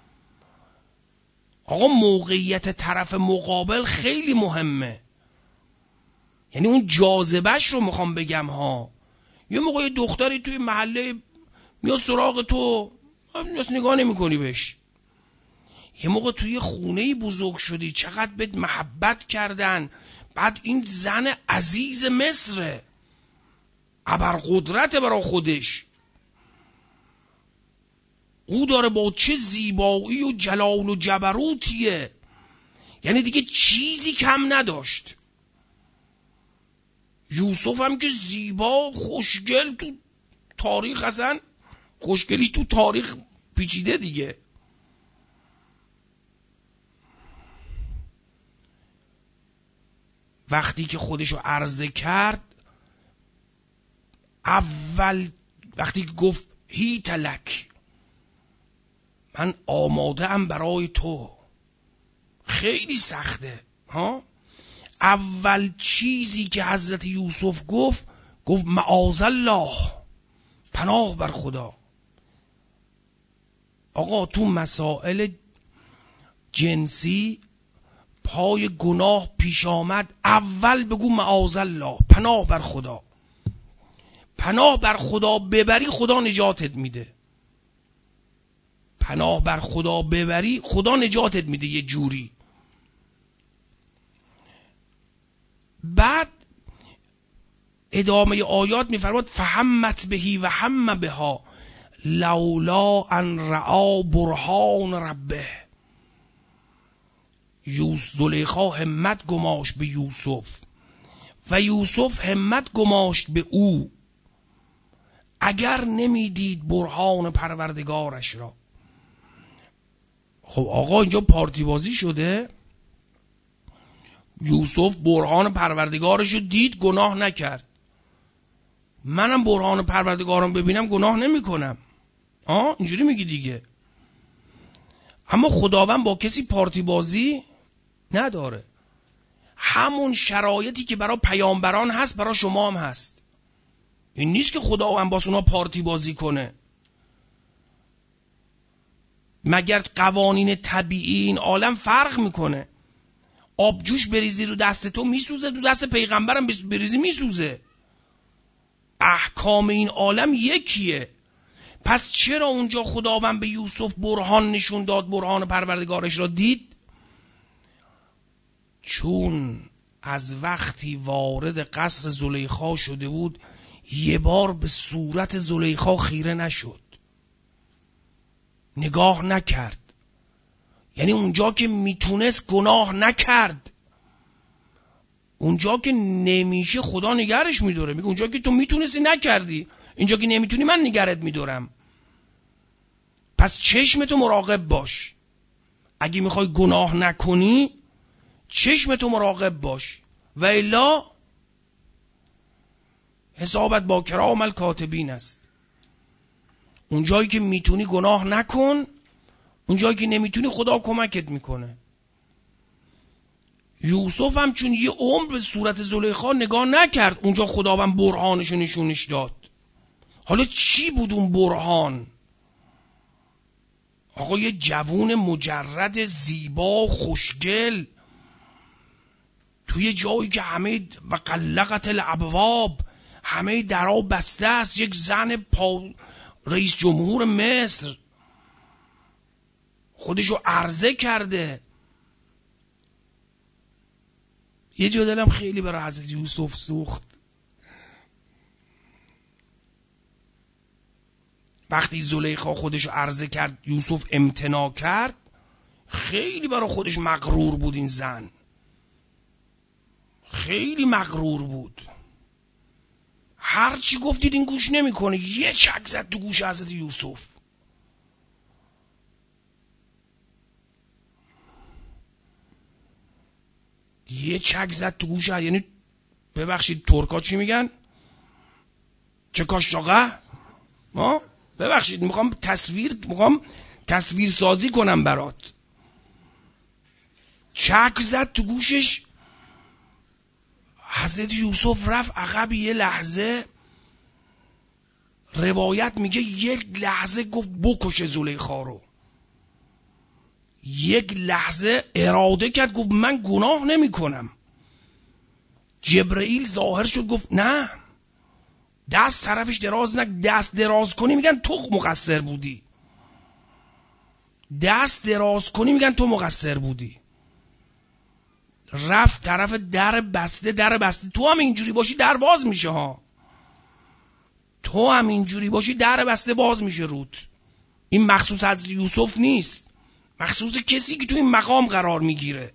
آقا موقعیت طرف مقابل خیلی مهمه. یعنی اون جاذبهش رو میخوام بگم ها. یه موقع دختری توی محله میاد سراغ تو، اصلا نگاه نمی کنی بهش. یه موقع توی خونه‌ای بزرگ شدی، چقدر بهت محبت کردن، بعد این زن عزیز مصره، ابرقدرت برای خودش، او داره با چه زیبایی و جلال و جبروتیه، یعنی دیگه چیزی کم نداشت. یوسف هم که زیبا خوشگل، تو تاریخ اصلا خوشگلیش تو تاریخ پیچیده دیگه. وقتی که خودشو عرضه کرد، اول وقتی که گفت هیت لک، من آماده ام برای تو، خیلی سخته ها. اول چیزی که حضرت یوسف گفت، گفت معاذ الله، پناه بر خدا. آقا تو مسائل جنسی پای گناه پیش آمد، اول بگو معاذ الله، پناه بر خدا. پناه بر خدا ببری خدا نجاتت میده. پناه بر خدا ببری خدا نجاتت میده یه جوری. بعد ادامه آیات میفرماد فهمت بهی و هم بها لولا ان رعا برهان ربه. یوسف زلیخا همت گماشت به یوسف و یوسف همت گماشت به او، اگر نمیدید برهان پروردگارش را. خب آقا اینجا پارتی بازی شده. یوسف برهان پروردگارش رو دید، گناه نکرد. منم برهان پروردگارم ببینم گناه نمی کنم. آه اینجوری میگی دیگه. اما خداوند با کسی پارتی بازی نداره. همون شرایطی که برای پیامبران هست برای شما هم هست. این نیست که خداوند با اونا پارتی بازی کنه. مگر قوانین طبیعی این عالم فرق میکنه؟ آبجوش بریزی رو دست تو میسوزه، رو دست پیغمبرم بریزی میسوزه. احکام این عالم یکیه. پس چرا اونجا خداوند به یوسف برهان نشون داد، برهان پروردگارش را دید؟ چون از وقتی وارد قصر زلیخا شده بود یه بار به صورت زلیخا خیره نشد، نگاه نکرد. یعنی اونجا که میتونست گناه نکرد، اونجا که نمیشه خدا نگرش میداره. میگه اونجا که تو میتونستی نکردی، اینجا که نمیتونی من نگرت میدارم. پس چشمتو مراقب باش. اگه میخوای گناه نکنی چشمتو مراقب باش و الا حسابت با کرام الکاتبین است. اونجایی که میتونی گناه نکن، اونجایی که نمیتونی خدا کمکت میکنه. یوسف هم چون یه عمر به صورت زلیخا نگاه نکرد، اونجا خداوند برهانشو نشونش داد. حالا چی بود اون برهان؟ آقا یه جوون مجرد زیبا خوشگل توی جایی که همه و قلقت الابواب، همه درها بسته است، یک زن پا رئیس جمهور مصر خودشو عرضه کرده. یه جا دلم خیلی برای حضرت یوسف سوخت. وقتی زلیخا خودشو عرضه کرد یوسف امتناع کرد، خیلی برای خودش مغرور بود. این زن خیلی مغرور بود. هر چی گفتید این گوش نمیکنه. یه چک زد تو گوش حضرت یوسف. یه چک زد تو گوش. یعنی ببخشید ترکا چی میگن؟ چه کاشاقه؟ ما ببخشید میخوام تصویر میخوام تصویر سازی کنم برات. چک زد تو گوشش. حضرت یوسف رفت عقب. یه لحظه روایت میگه یک لحظه گفت بکشه زلیخا رو. یک لحظه اراده کرد گفت من گناه نمی کنم. جبرئیل ظاهر شد گفت نه، دست طرفش دراز نک. دست دراز کنی میگن تو مقصر بودی. دست دراز کنی میگن تو مقصر بودی. رفت طرف در بسته. در بسته. تو هم اینجوری باشی در باز میشه ها. تو هم اینجوری باشی در بسته باز میشه رود. این مخصوص حضرت یوسف نیست، مخصوص کسی که تو این مقام قرار میگیره.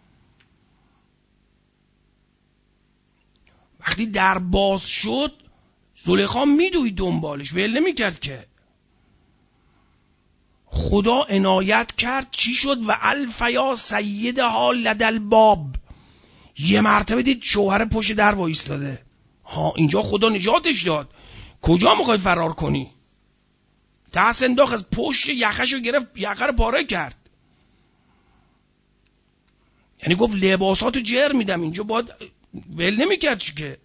وقتی در باز شد زلیخا میدوید دنبالش، ول نمیکرد که. خدا عنایت کرد. چی شد؟ و الفیا سیدها لدل باب. یه مرتبه دید شوهر پشت در وایستاده. ها اینجا خدا نجاتش داد. کجا میخوای فرار کنی؟ دست انداخت از پشت یخشو گرفت، یخه رو پاره کرد. یعنی گفت لباساتو جر میدم. اینجا باید ول نمیکرد چی که.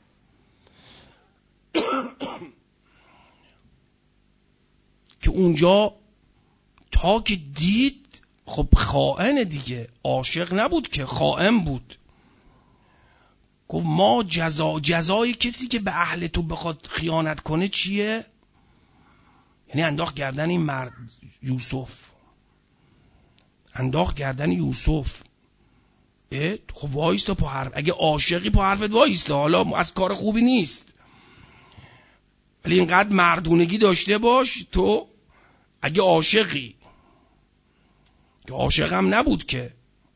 که اونجا تا که دید خب خائن دیگه، عاشق نبود که خائن بود. گفت ما جزا جزای کسی که به اهل تو بخواد خیانت کنه چیه؟ یعنی انداخت گردن این مرد یوسف. انداخت گردن یوسف. خب وایستا پا حرف. اگه عاشقی پا حرفت وایستا. حالا از کار خوبی نیست، ولی اینقدر مردونگی داشته باش تو اگه عاشقی، که عاشقم نبود که،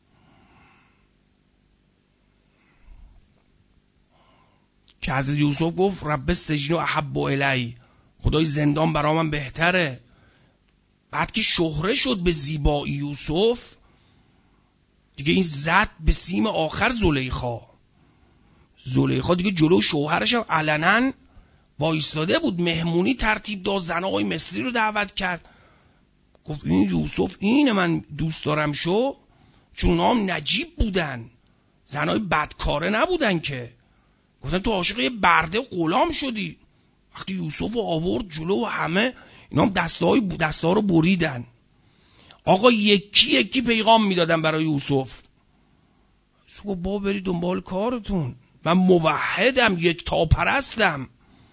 که حضرت یوسف گفت رب السجن احب الی، خدای زندان برا من بهتره. بعد که شهره شد به زیبایی یوسف دیگه، این زد به سیم آخر زلیخا. زلیخا دیگه جلو شوهرش هم علنا وایستاده بود، مهمونی ترتیب داد، زنای مصری رو دعوت کرد، گفت این یوسف اینه من دوست دارم شو، چون هم نجیب بودن، زنای بدکاره نبودن که. گفتن تو عاشق یه برده غلام شدی. وقتی یوسف رو آورد جلو و همه اینا هم دستای دستا رو بریدن. آقا یکی یکی پیغام میدادن برای یوسف. یوسف گفت با برید دنبال کارتون، من موحدم، یک تا پرستم،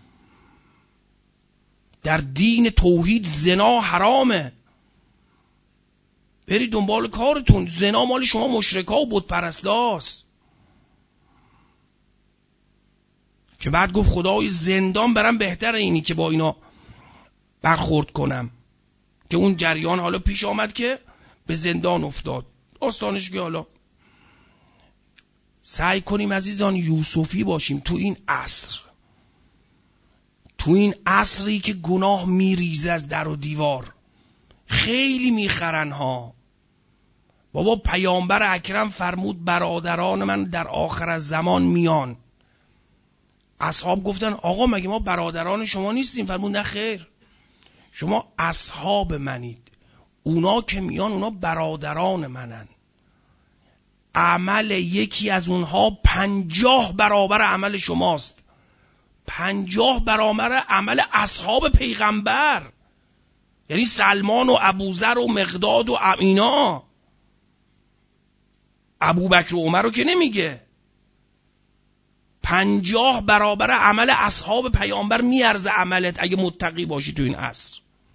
در دین توحید زنا حرامه، برید دنبال کارتون، زنا مال شما مشرکا و بت پرستاست. که بعد گفت خدای زندان برام بهتره اینی که با اینا برخورد کنم. که اون جریان حالا پیش آمد که به زندان افتاد. داستانش که حالا سعی کنیم عزیزان یوسفی باشیم تو این عصر، تو این عصری که گناه میریزه از در و دیوار. خیلی میخرن ها. بابا پیامبر اکرم فرمود برادران من در آخر از زمان میان. اصحاب گفتن آقا مگه ما برادران شما نیستیم؟ فرمود نه خیر، شما اصحاب منید، اونا که میان اونا برادران منن. عمل یکی از اونها پنجاه برابر عمل شماست، پنجاه برابر عمل اصحاب پیغمبر، یعنی سلمان و ابوذر و مقداد و اینا. ابوبکر و عمر رو که نمیگه. پنجاه برابر عمل اصحاب پیامبر میارزه عملت اگه متقی باشی تو این عصر.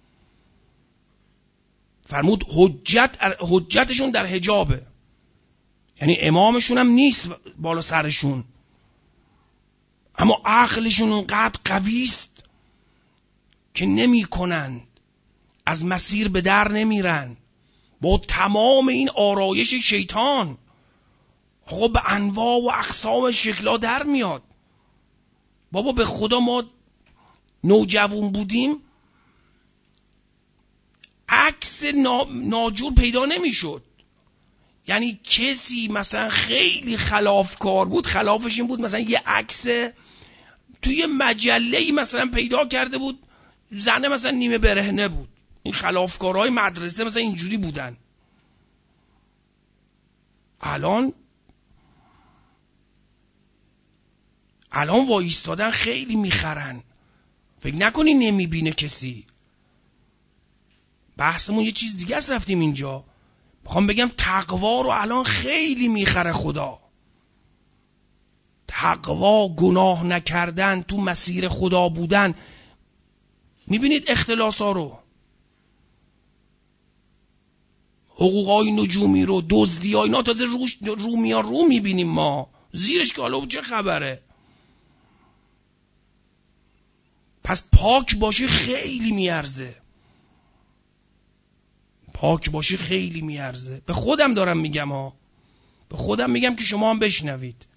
فرمود حجت حجتشون در حجابه، یعنی امامشون هم نیست بالا سرشون، اما عقلشون اونقدر قویست که نمی کنند، از مسیر به در نمیرن، با تمام این آرایش شیطان آقا به انواع و اقسام شکلا در میاد. بابا به خدا ما نوجوان بودیم عکس نا... ناجور پیدا نمیشد. یعنی کسی مثلا خیلی خلافکار بود، خلافش این بود مثلا یه عکس توی مجله‌ای مثلا پیدا کرده بود، زنه مثلا نیمه برهنه بود. این خلافکارهای مدرسه مثلا اینجوری بودن. الان الان وایستادن خیلی میخرن، فکر نکنی نمیبینه کسی. بحثمون یه چیز دیگه است، رفتیم اینجا میخوام بگم تقوا رو الان خیلی میخره خدا. تقوا، گناه نکردن، تو مسیر خدا بودن. میبینید اختلاسا رو، حقوقای نجومی رو، دزدی ها، اینا تازه روش رو میان رو میبینیم ما، زیرش که حالا چه خبره. پس پاک باشی خیلی میارزه، پاک باشی خیلی میارزه. به خودم دارم میگم ها، به خودم میگم که شما هم بشنوید.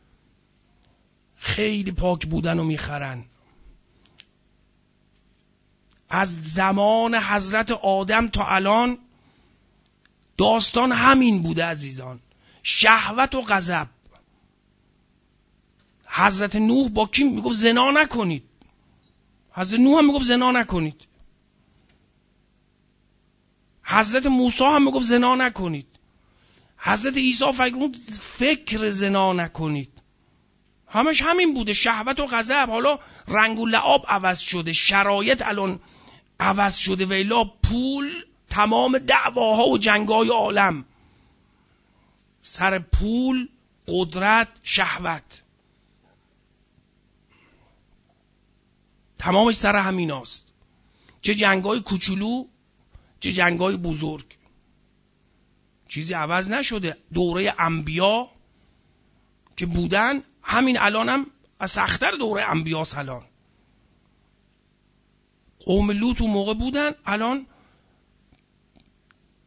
خیلی پاک بودن رو میخرن. از زمان حضرت آدم تا الان داستان همین بوده عزیزان، شهوت و غضب. حضرت نوح با کی میگفت زنا نکنید؟ حضرت نوح هم میگفت زنا نکنید. حضرت موسی هم میگفت زنا نکنید. حضرت عیسی فرمود فکر زنا نکنید. همش همین بوده، شهوت و غضب. حالا رنگ و لعاب عوض شده، شرایط الان عوض شده، و الا پول تمام دعواها و جنگای عالم سر پول، قدرت، شهوت، تمامش سر همیناست. چه جنگای کوچولو چه جنگای بزرگ، چیزی عوض نشده. دوره انبیا که بودن همین الان هم از سخت‌تر دوره انبیاست. الان قوم لوط اون موقع بودن، الان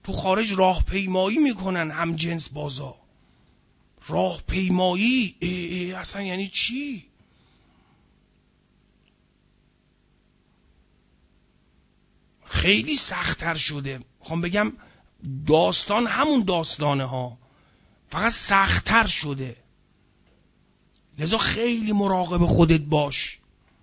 تو خارج راهپیمایی میکنن هم جنس بازا. راهپیمایی ای ای اصلا یعنی چی؟ خیلی سخت‌تر شده. میخوام بگم داستان همون داستانه ها، فقط سخت‌تر شده. لذا خیلی مراقب خودت باش،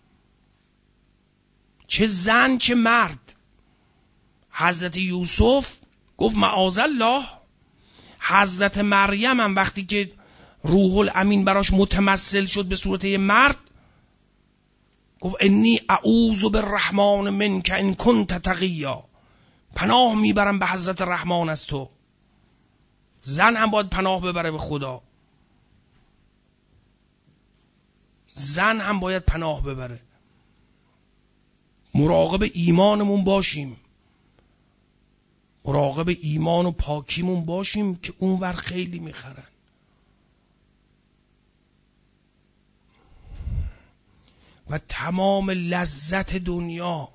چه زن چه مرد. حضرت یوسف گفت معاذالله. حضرت مریم هم وقتی که روح الامین براش متمثل شد به صورت یه مرد، گفت انی اعوذ بالرحمن منک ان کنت تقیا. پناه میبرم به حضرت رحمان از تو. زن هم باید پناه ببره به خدا. زن هم باید پناه ببره. مراقب ایمانمون باشیم، مراقب ایمان و پاکیمون باشیم که اونور خیلی میخرن. و تمام لذت دنیا،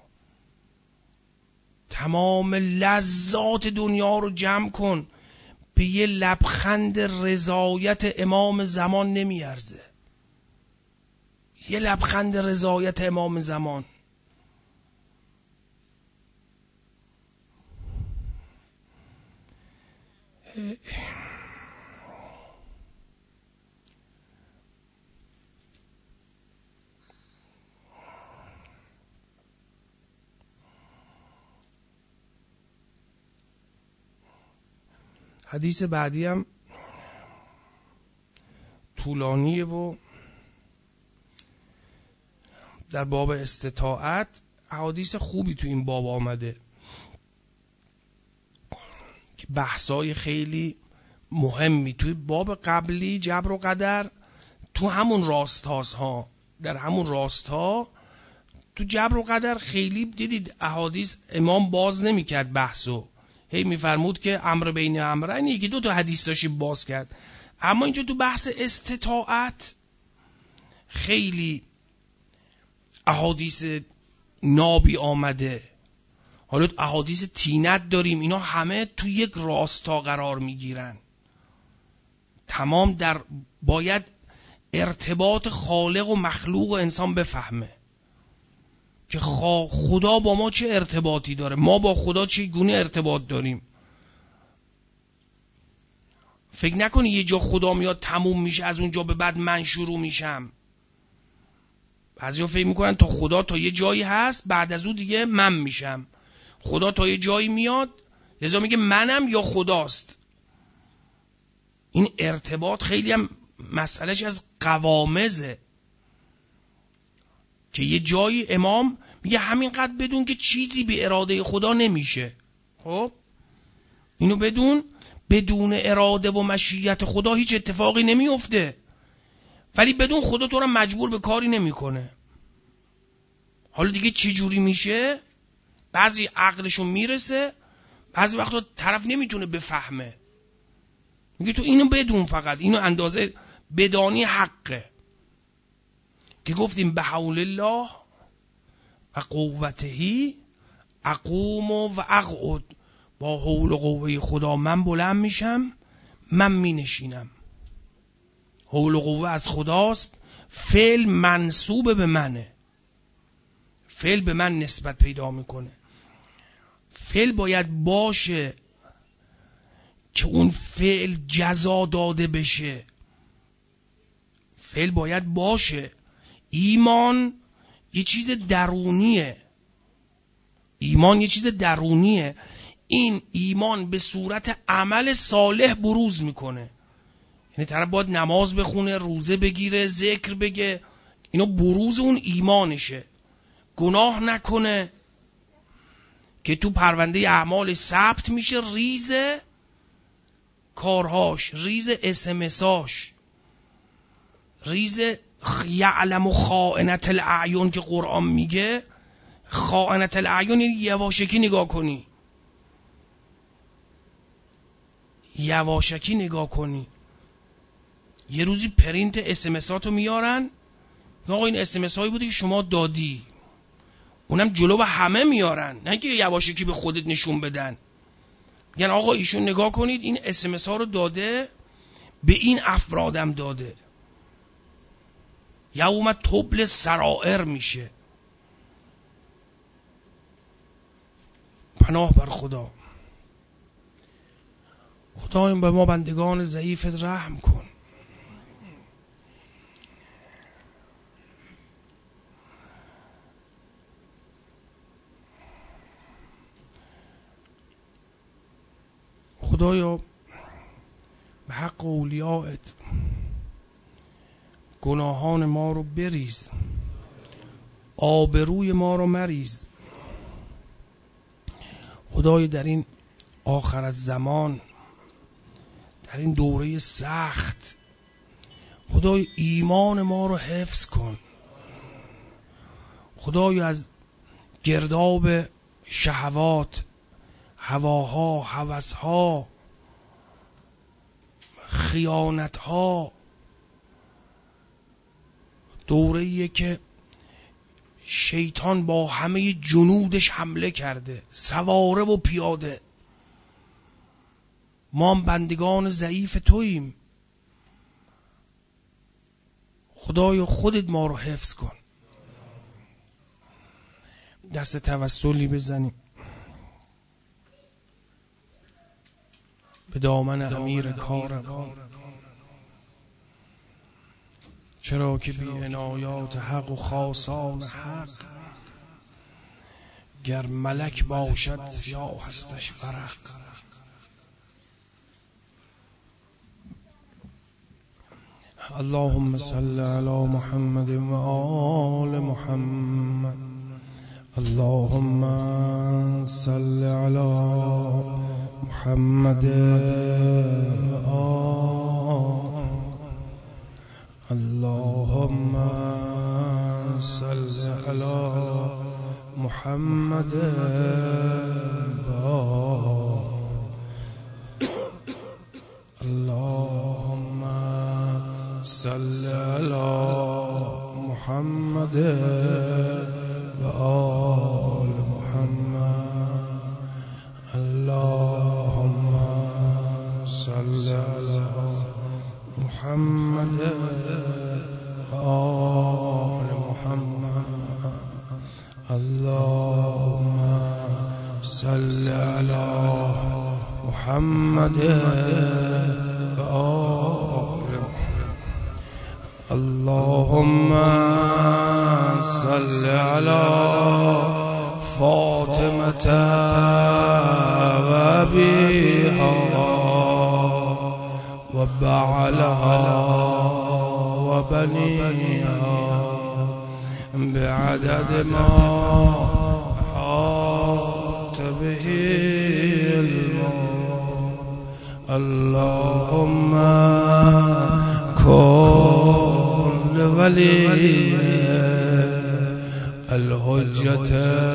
تمام لذات دنیا رو جمع کن، به یه لبخند رضایت امام زمان نمیارزه. یه لبخند رضایت امام زمان. حدیث بعدی هم طولانیه و در باب استطاعت احادیث خوبی تو این باب آمده که بحثای خیلی مهمی. توی باب قبلی جبر و قدر، تو همون راستاست ها، در همون راستا تو جبر و قدر خیلی دیدید احادیث امام باز نمی کرد بحثو، هی میفرمود که امر بین امرین، یکی دو تا حدیث داشتی باز کرد. اما اینجا تو بحث استطاعت خیلی احادیث نابی آمده. حالا احادیث تینت داریم، اینا همه تو یک راستا قرار میگیرن. تمام در باید ارتباط خالق و مخلوق و انسان بفهمه که خدا با ما چه ارتباطی داره، ما با خدا چه گونه ارتباط داریم. فکر نکنی یه جا خدا میاد تموم میشه، از اونجا به بعد من شروع میشم. بعضیا فکر میکنن تا خدا تا یه جایی هست، بعد از اون دیگه من میشم. خدا تا یه جایی میاد، لذا میگه منم یا خداست. این ارتباط خیلی هم مسئلهش از قوامزه که یه جایی امام میگه همینقدر بدون که چیزی به اراده خدا نمیشه. خب اینو بدون، بدون اراده و مشیت خدا هیچ اتفاقی نمیفته، ولی بدون خدا تو رو مجبور به کاری نمیکنه. حالا دیگه چی جوری میشه؟ بعضی عقلشون میرسه، بعضی وقتا طرف نمیتونه بفهمه. میگه تو اینو بدون، فقط اینو اندازه بدانی حقه که گفتیم به حول الله و قوته اقوم و اقعد. با حول و قوه خدا من بلند میشم، من مینشینم. حول و قوه از خداست، فعل منسوب به منه، فعل به من نسبت پیدا میکنه. فعل باید باشه که اون فعل جزا داده بشه. فعل باید باشه. ایمان یه چیز درونیه، ایمان یه چیز درونیه. این ایمان به صورت عمل صالح بروز میکنه. یعنی طرف باید نماز بخونه، روزه بگیره، ذکر بگه، اینا بروز اون ایمانشه. گناه نکنه که تو پرونده اعمال ثبت میشه، ریز کارهاش، ریز اسمساش، ریز یعلم خائنة الاعین که قرآن میگه. خائنة الاعین یعنی یواشکی نگاه کنی، یواشکی نگاه کنی. یه روزی پرینت اسمساتو میارن، آقا این اسمس هایی بوده که شما دادی، اونم جلو به همه میارن، نه که یواشکی به خودت نشون بدن. یعنی آقا ایشون نگاه کنید این اس ام اس ها رو داده به این افرادم داده. یوم تبل سرائر میشه. پناه بر خدا. خدایم به ما بندگان ضعیفت رحم کن. خدایا به حق اولیاءت گناهان ما رو بریز، آبروی ما رو مریز. خدای در این آخر از زمان، در این دوره سخت، خدای ایمان ما رو حفظ کن. خدای از گرداب شهوات، هواها، هوسها، خیانتها، دوره‌ایه که شیطان با همه جنودش حمله کرده، سواره و پیاده. ما بندگان ضعیف توییم. خدایا خودت ما رو حفظ کن. دست توسلی بزنیم به دامن امیر کارم، چرا که بی عنایات حق و خاصان حق، گر ملک باشد سیاه هستش ورق. اللهم صل علی محمد و آل محمد. اللهم صل علی محمد و آل. اللهم صل علی محمد و آل. اللهم صل علی محمد و آل محمد. اللهم صل علی محمد و آل محمد. اللهم صل علی محمد و آل. اللهم صل علی فاطمة و ابیها و بعلها و بنیها بعدد ما احاط به علمك. اللهم كن لولي الحجة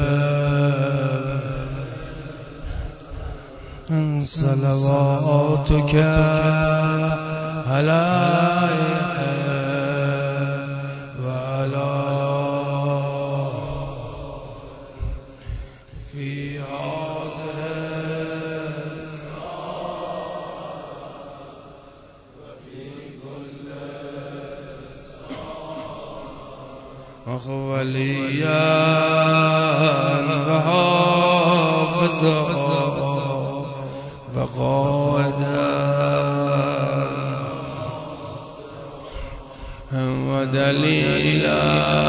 صلواتك عليه وعلى في هذه وفي كل وليا وحافظا وقائدا ودليلا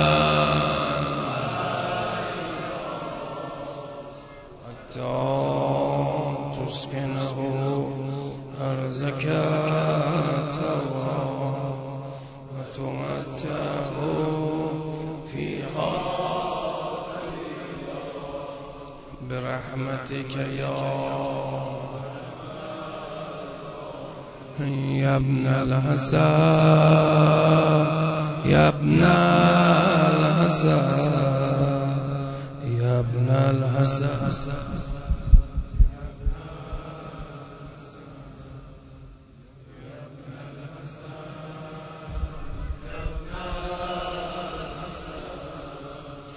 حتى تسكنه أرزك وتمتعه فيها برحمتك يا يا ابن الحسن يا ابن الحسن يا ابن الحسن.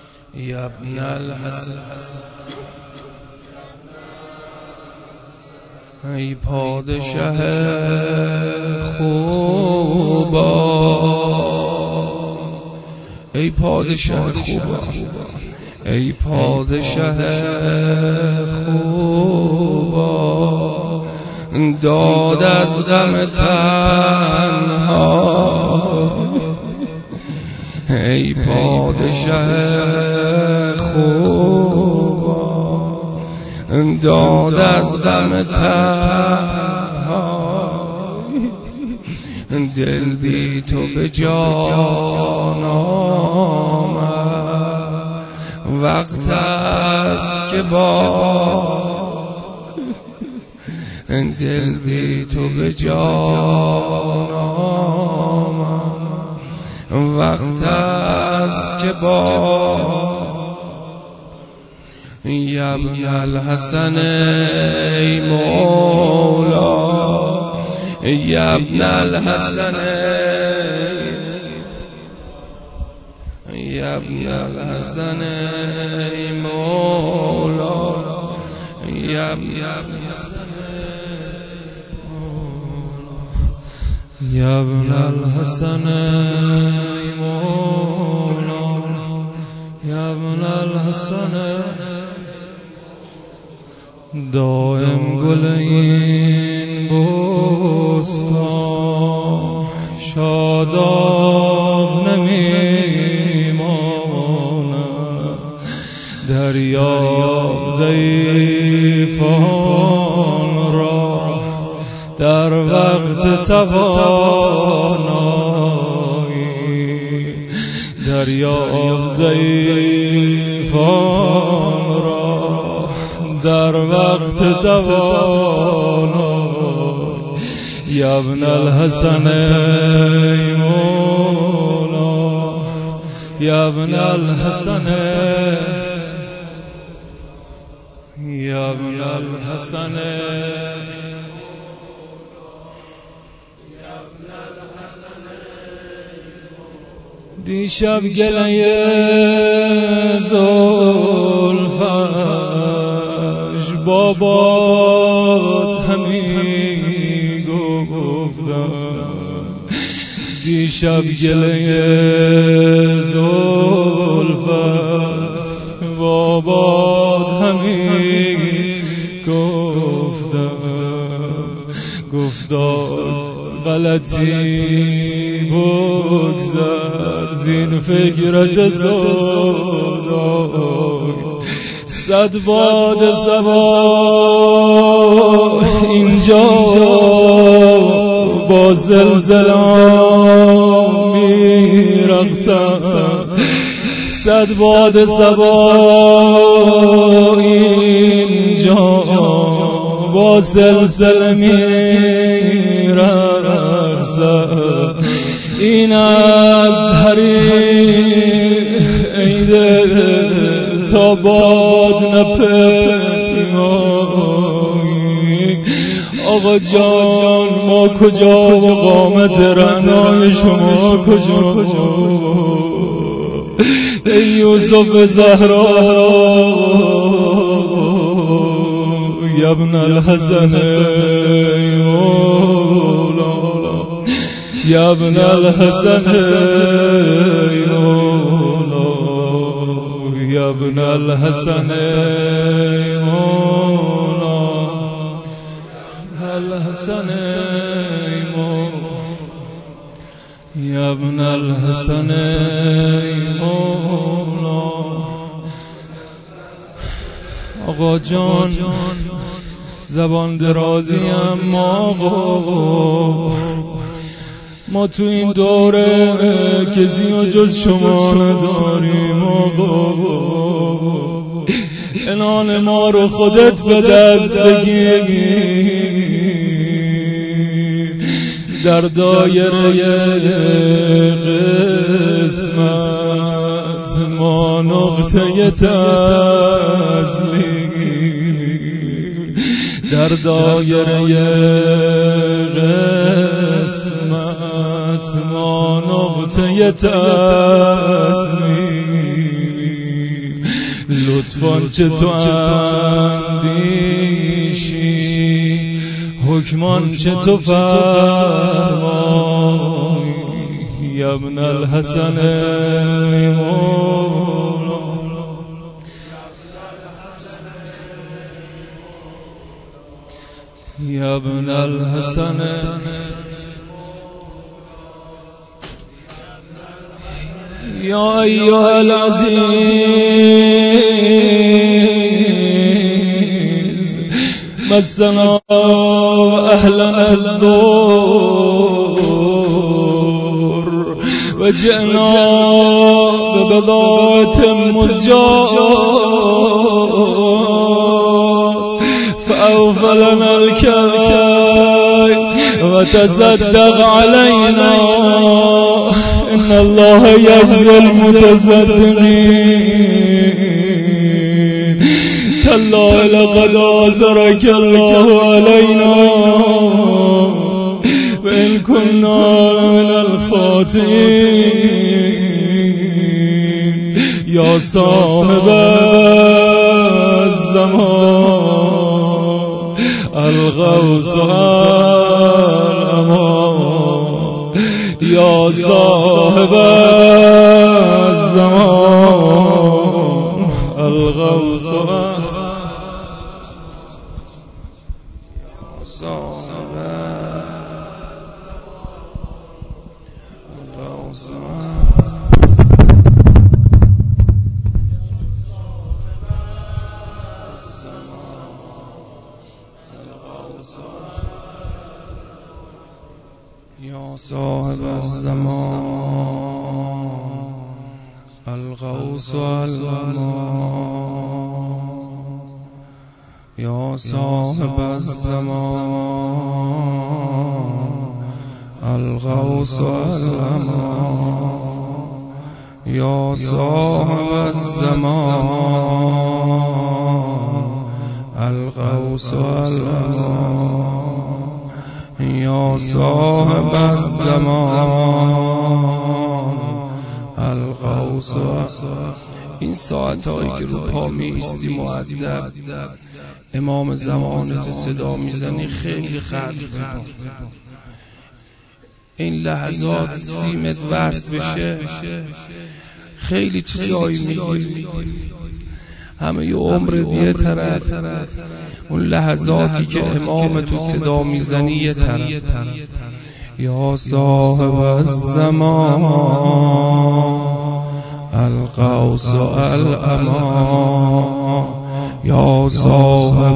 يا ابن الحسن ای پادشه خوبا، ای پادشه خوبا، ای پادشه خوبا، داد از غم تنها، ای پادشه خوبا، داد از غم تنها، دل بی تو به جان آمد، وقت است که با دل بی تو به جان آمد، وقت است که با یا ابن الحسن ای مولا، یا ابن الحسن، یا ابن الحسن ای مولا، یا ابن الحسن، یا ابن الحسن ای مولا، یا ابن الحسن، دائم گل این بستان شاداب نمیماند، دریاب ضعیفان را در وقت توانایی، دریاب ضعیفان را در وقت توانایی، یا ابن الحسن ای مولا، یا ابن الحسن، یا ابن الحسن، دیشب گله زلفش بابات همی گفتم، دیشب گله زلفش بابات همی گفتم، گفتار غلطی بگذر زین فکرت سودای، صد باد صبا اینجا با زلزلان میرقصد، صد باد صبا اینجا با زلزله میرقصد، این از حریم ای دل تا باد نپیمایی، آقا جان ما کجا و قامت رعنای شما کجا، ای یوسف زهرا، یا ابن الحسن ای مولا، یا ابن الحسن ای مولا، یا ابن الحسن ای مولا، الحسن ای مولا، یا ابن الحسن ای مولا. آقا جان زبان درازی اما آقا، ما تو این دوره کسی و جز شما نداریم آقا، انان ما رو خودت به دست بگیر، در دایره قسمت ما نقطه تسلیم، در دایره قسمت ما نقطه تسلیم، لطفاً چه تو اندیشی حکمان چه تو فرمای یا ابن الحسن یا ابن الحسن یا ایها العزیز مسنا اهلنا الدور وجئنا ببضاعة مزجاة فأوفلنا الكيل وتصدق علينا إن الله يجزي المتصدقين تالله لقد آثرك الله علينا وإن كنا من الخاطئين يا صاحب الزمان الغوث الأمان يا صاحب الزمان الغوث صاحب الغوث يا صاحب الزمان الغوث الأمان يا صاحب الزمان الغوث الأمان يا صاحب الزمان الغوث الأمان يا صاحب الزمان الغوث. این ساعت هایی که رو پا می ایستی مؤدب امام زمانت صدا میزنی خیلی قدر بکن. این لحظات سیمت وصل بشه خیلی چیزایی میگیری، همه ی عمر یه طرف، اون لحظاتی که امام تو صدا میزنی یه طرف. یا صاحب الزمان الغوث الامان یا صاحب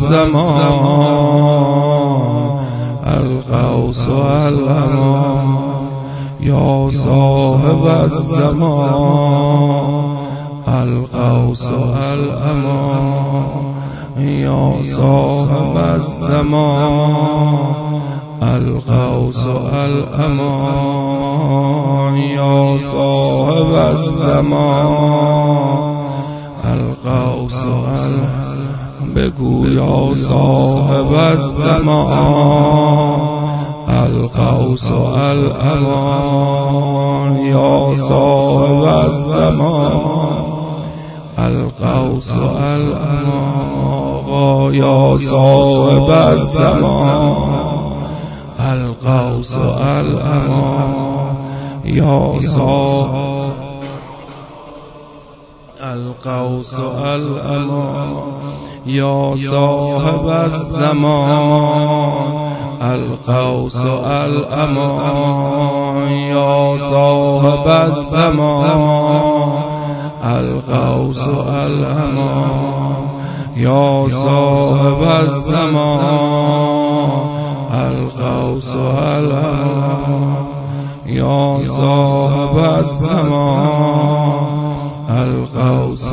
الزمان الغوث الامان یا صاحب الزمان الغوث الامان یا صاحب الزمان الغوث الامان یا صاحب الزمان الغوث الامان. بگو یا صاحب الزمان الغوث الامان یا صاحب الزمان الغوث الامان یا صاحب الزمان الغوث الامان یا صاحب الغوث الامان یا صاحب الزمان الغوث الامان یا صاحب الزمان الغوث الامان یا صاحب الزمان الغوث الامان یا صاحب الزمان الغوث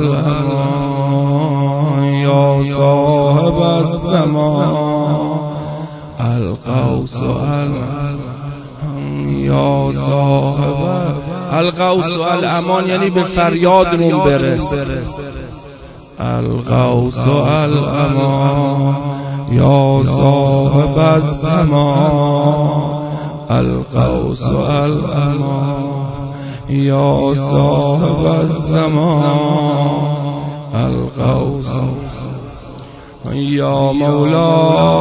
الامان یا صاحب الزمان الغوث الامان یا صاحب الغوث الامان یعنی به فریاد روم برس. الغوث الامان یا صاحب الزمان الغوث الامان یا صاحب الزمان الغوث. یا مولا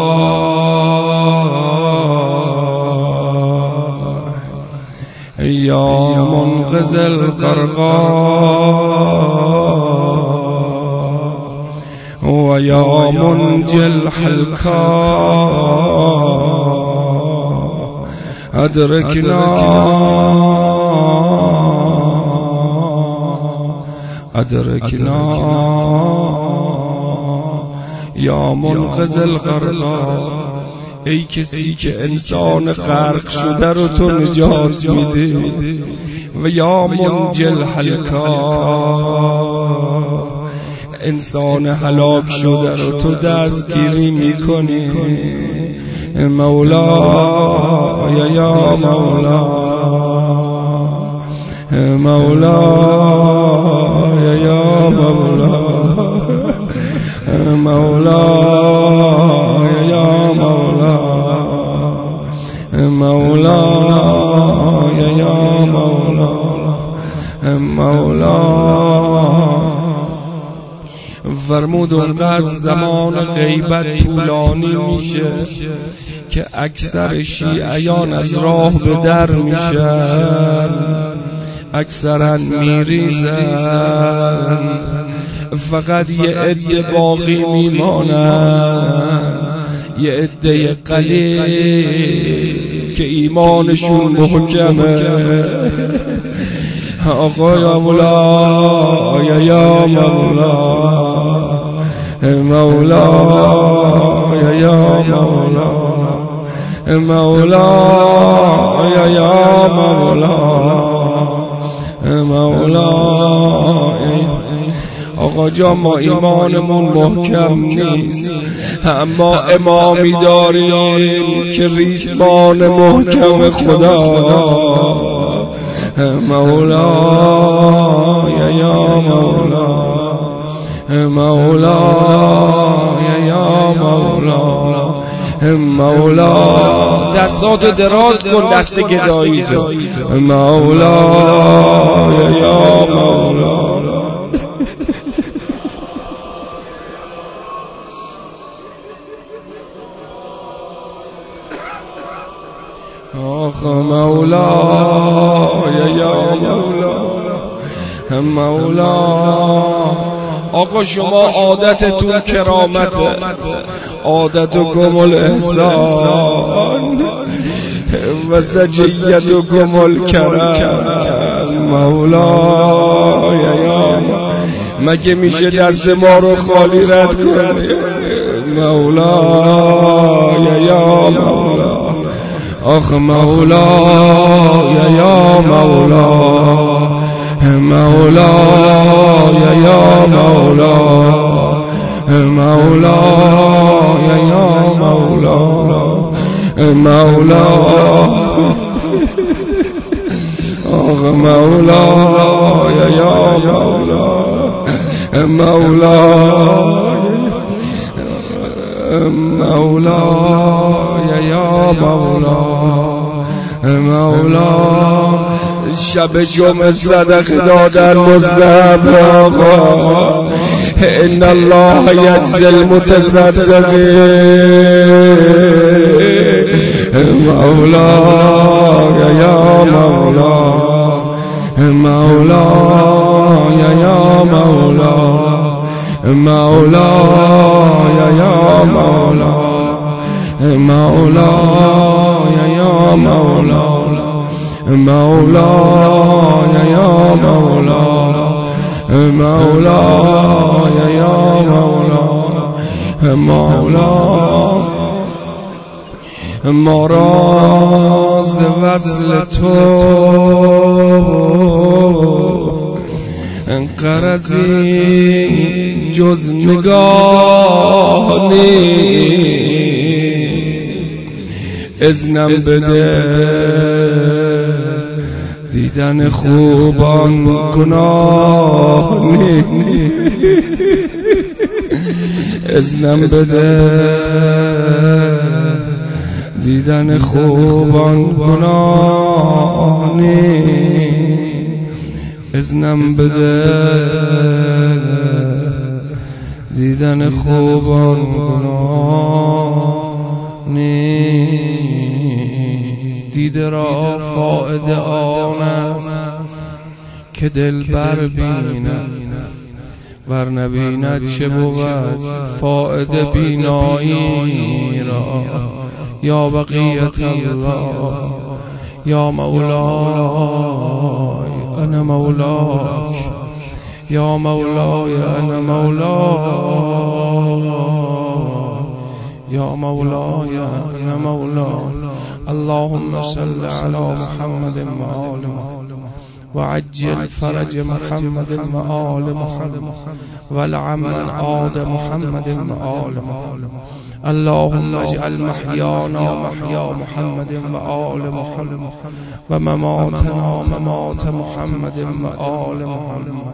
یا منقذ الغرقا و یا منجی الحلقا ادرکنا ادرکنا یا منقذ الغرقا. ای کسی که انسان غرق شده رو تو نجات میده. و یا منجی الحلقا، انسان هلاک شده رو تو دستگیری میکنی. مولا یا مولا مولا یا مولا مولا یا مولا مولا یا مولا مولا. فرمود اونقدر زمان غیبت طولانی میشه که اکثر شیعیان از راه به در میشن، اکثرا میریزن، فقط یه عده باقی میمانن، یه عده قلیل که ایمانشون محکمه. آقا یا مولا یا مولا مولا یا مولا مولا یا مولا مولا. آقا جان ما ایمانمون محکم نیست، اما امامی داریم که ریسمان محکم خدا. مولا یا مولا مولا یا مولا مولا. دستاتو دراز کن، دست گدایی تو. مولا یا مولا آخ مولا یا مولا مولا. آقا شما عادتتون کرامته، عادتکم الاحسان و سجیتکم الکرم. مولا یا مگه میشه دست ما رو خالی رد کنی؟ مولا یا مولا آخ مولا یا مولا مولا یا مولا مولا یا مولا مولا آخ مولا یا مولا مولا مولا یا مولا مولا. شب جمعه صدق دادن مستحب آقا. ان الله یجزی المتصدقین. مولا یا مولا مولا یا مولا مولا یا مولا مولا یا مولا مولا یا مولا مولا یا مولا مولا. ما را ز وصل تو غرضی جز نگاه نیست. اذنم بده دیدن خوبان گناه نیست. اذنم بده دیدن خوبان گناه نیست. اذنم بده دیدن خوبان گناه نیست، دیده را فائده آن است که دل بر بیند، ور نبیند چه بود فائده بینایی را. یا بقیت الله یا مولای انا مولاک، یا مولای انا مولاک، یا مولای انا مولاک. اللهم صل علی محمد و آل محمد وعجل فرج محمد و آل محمد ولعن من عاد محمد و آل محمد. اللهم اجعل محیانا محیا محمد و آل محمد و مماتنا ممات محمد و آل محمد.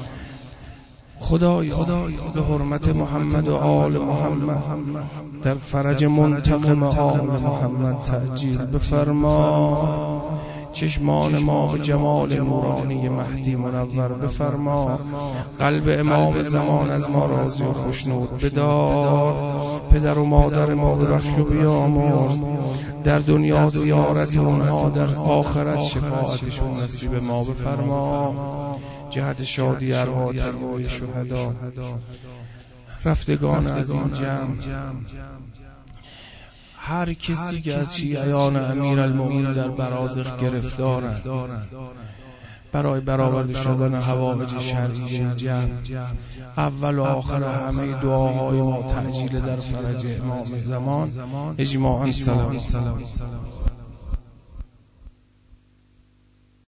خدایا به حرمت محمد و آل محمد در فرج منتقم آل محمد تعجیل بفرما. چشمان ما به جمال نورانی مهدی منور بفرما. قلب امام زمان از ما راضی و خوشنود بدار. پدر و مادر ما ببخش و بیامرز. در دنیا زیارت اونها، در آخرت شفاعتشون نصیب ما بفرما. جهت شادی ارواح طیبه شهدا رفتگان از این جمع، هر کسی که از شیعیان امیرالمومنین در برازخ گرفتارند، برای برآورده شدن حوائج شرعی جمع، اول و آخر همه دعاهای ما تعجیل در فرج امام زمان اجماعاً سلام.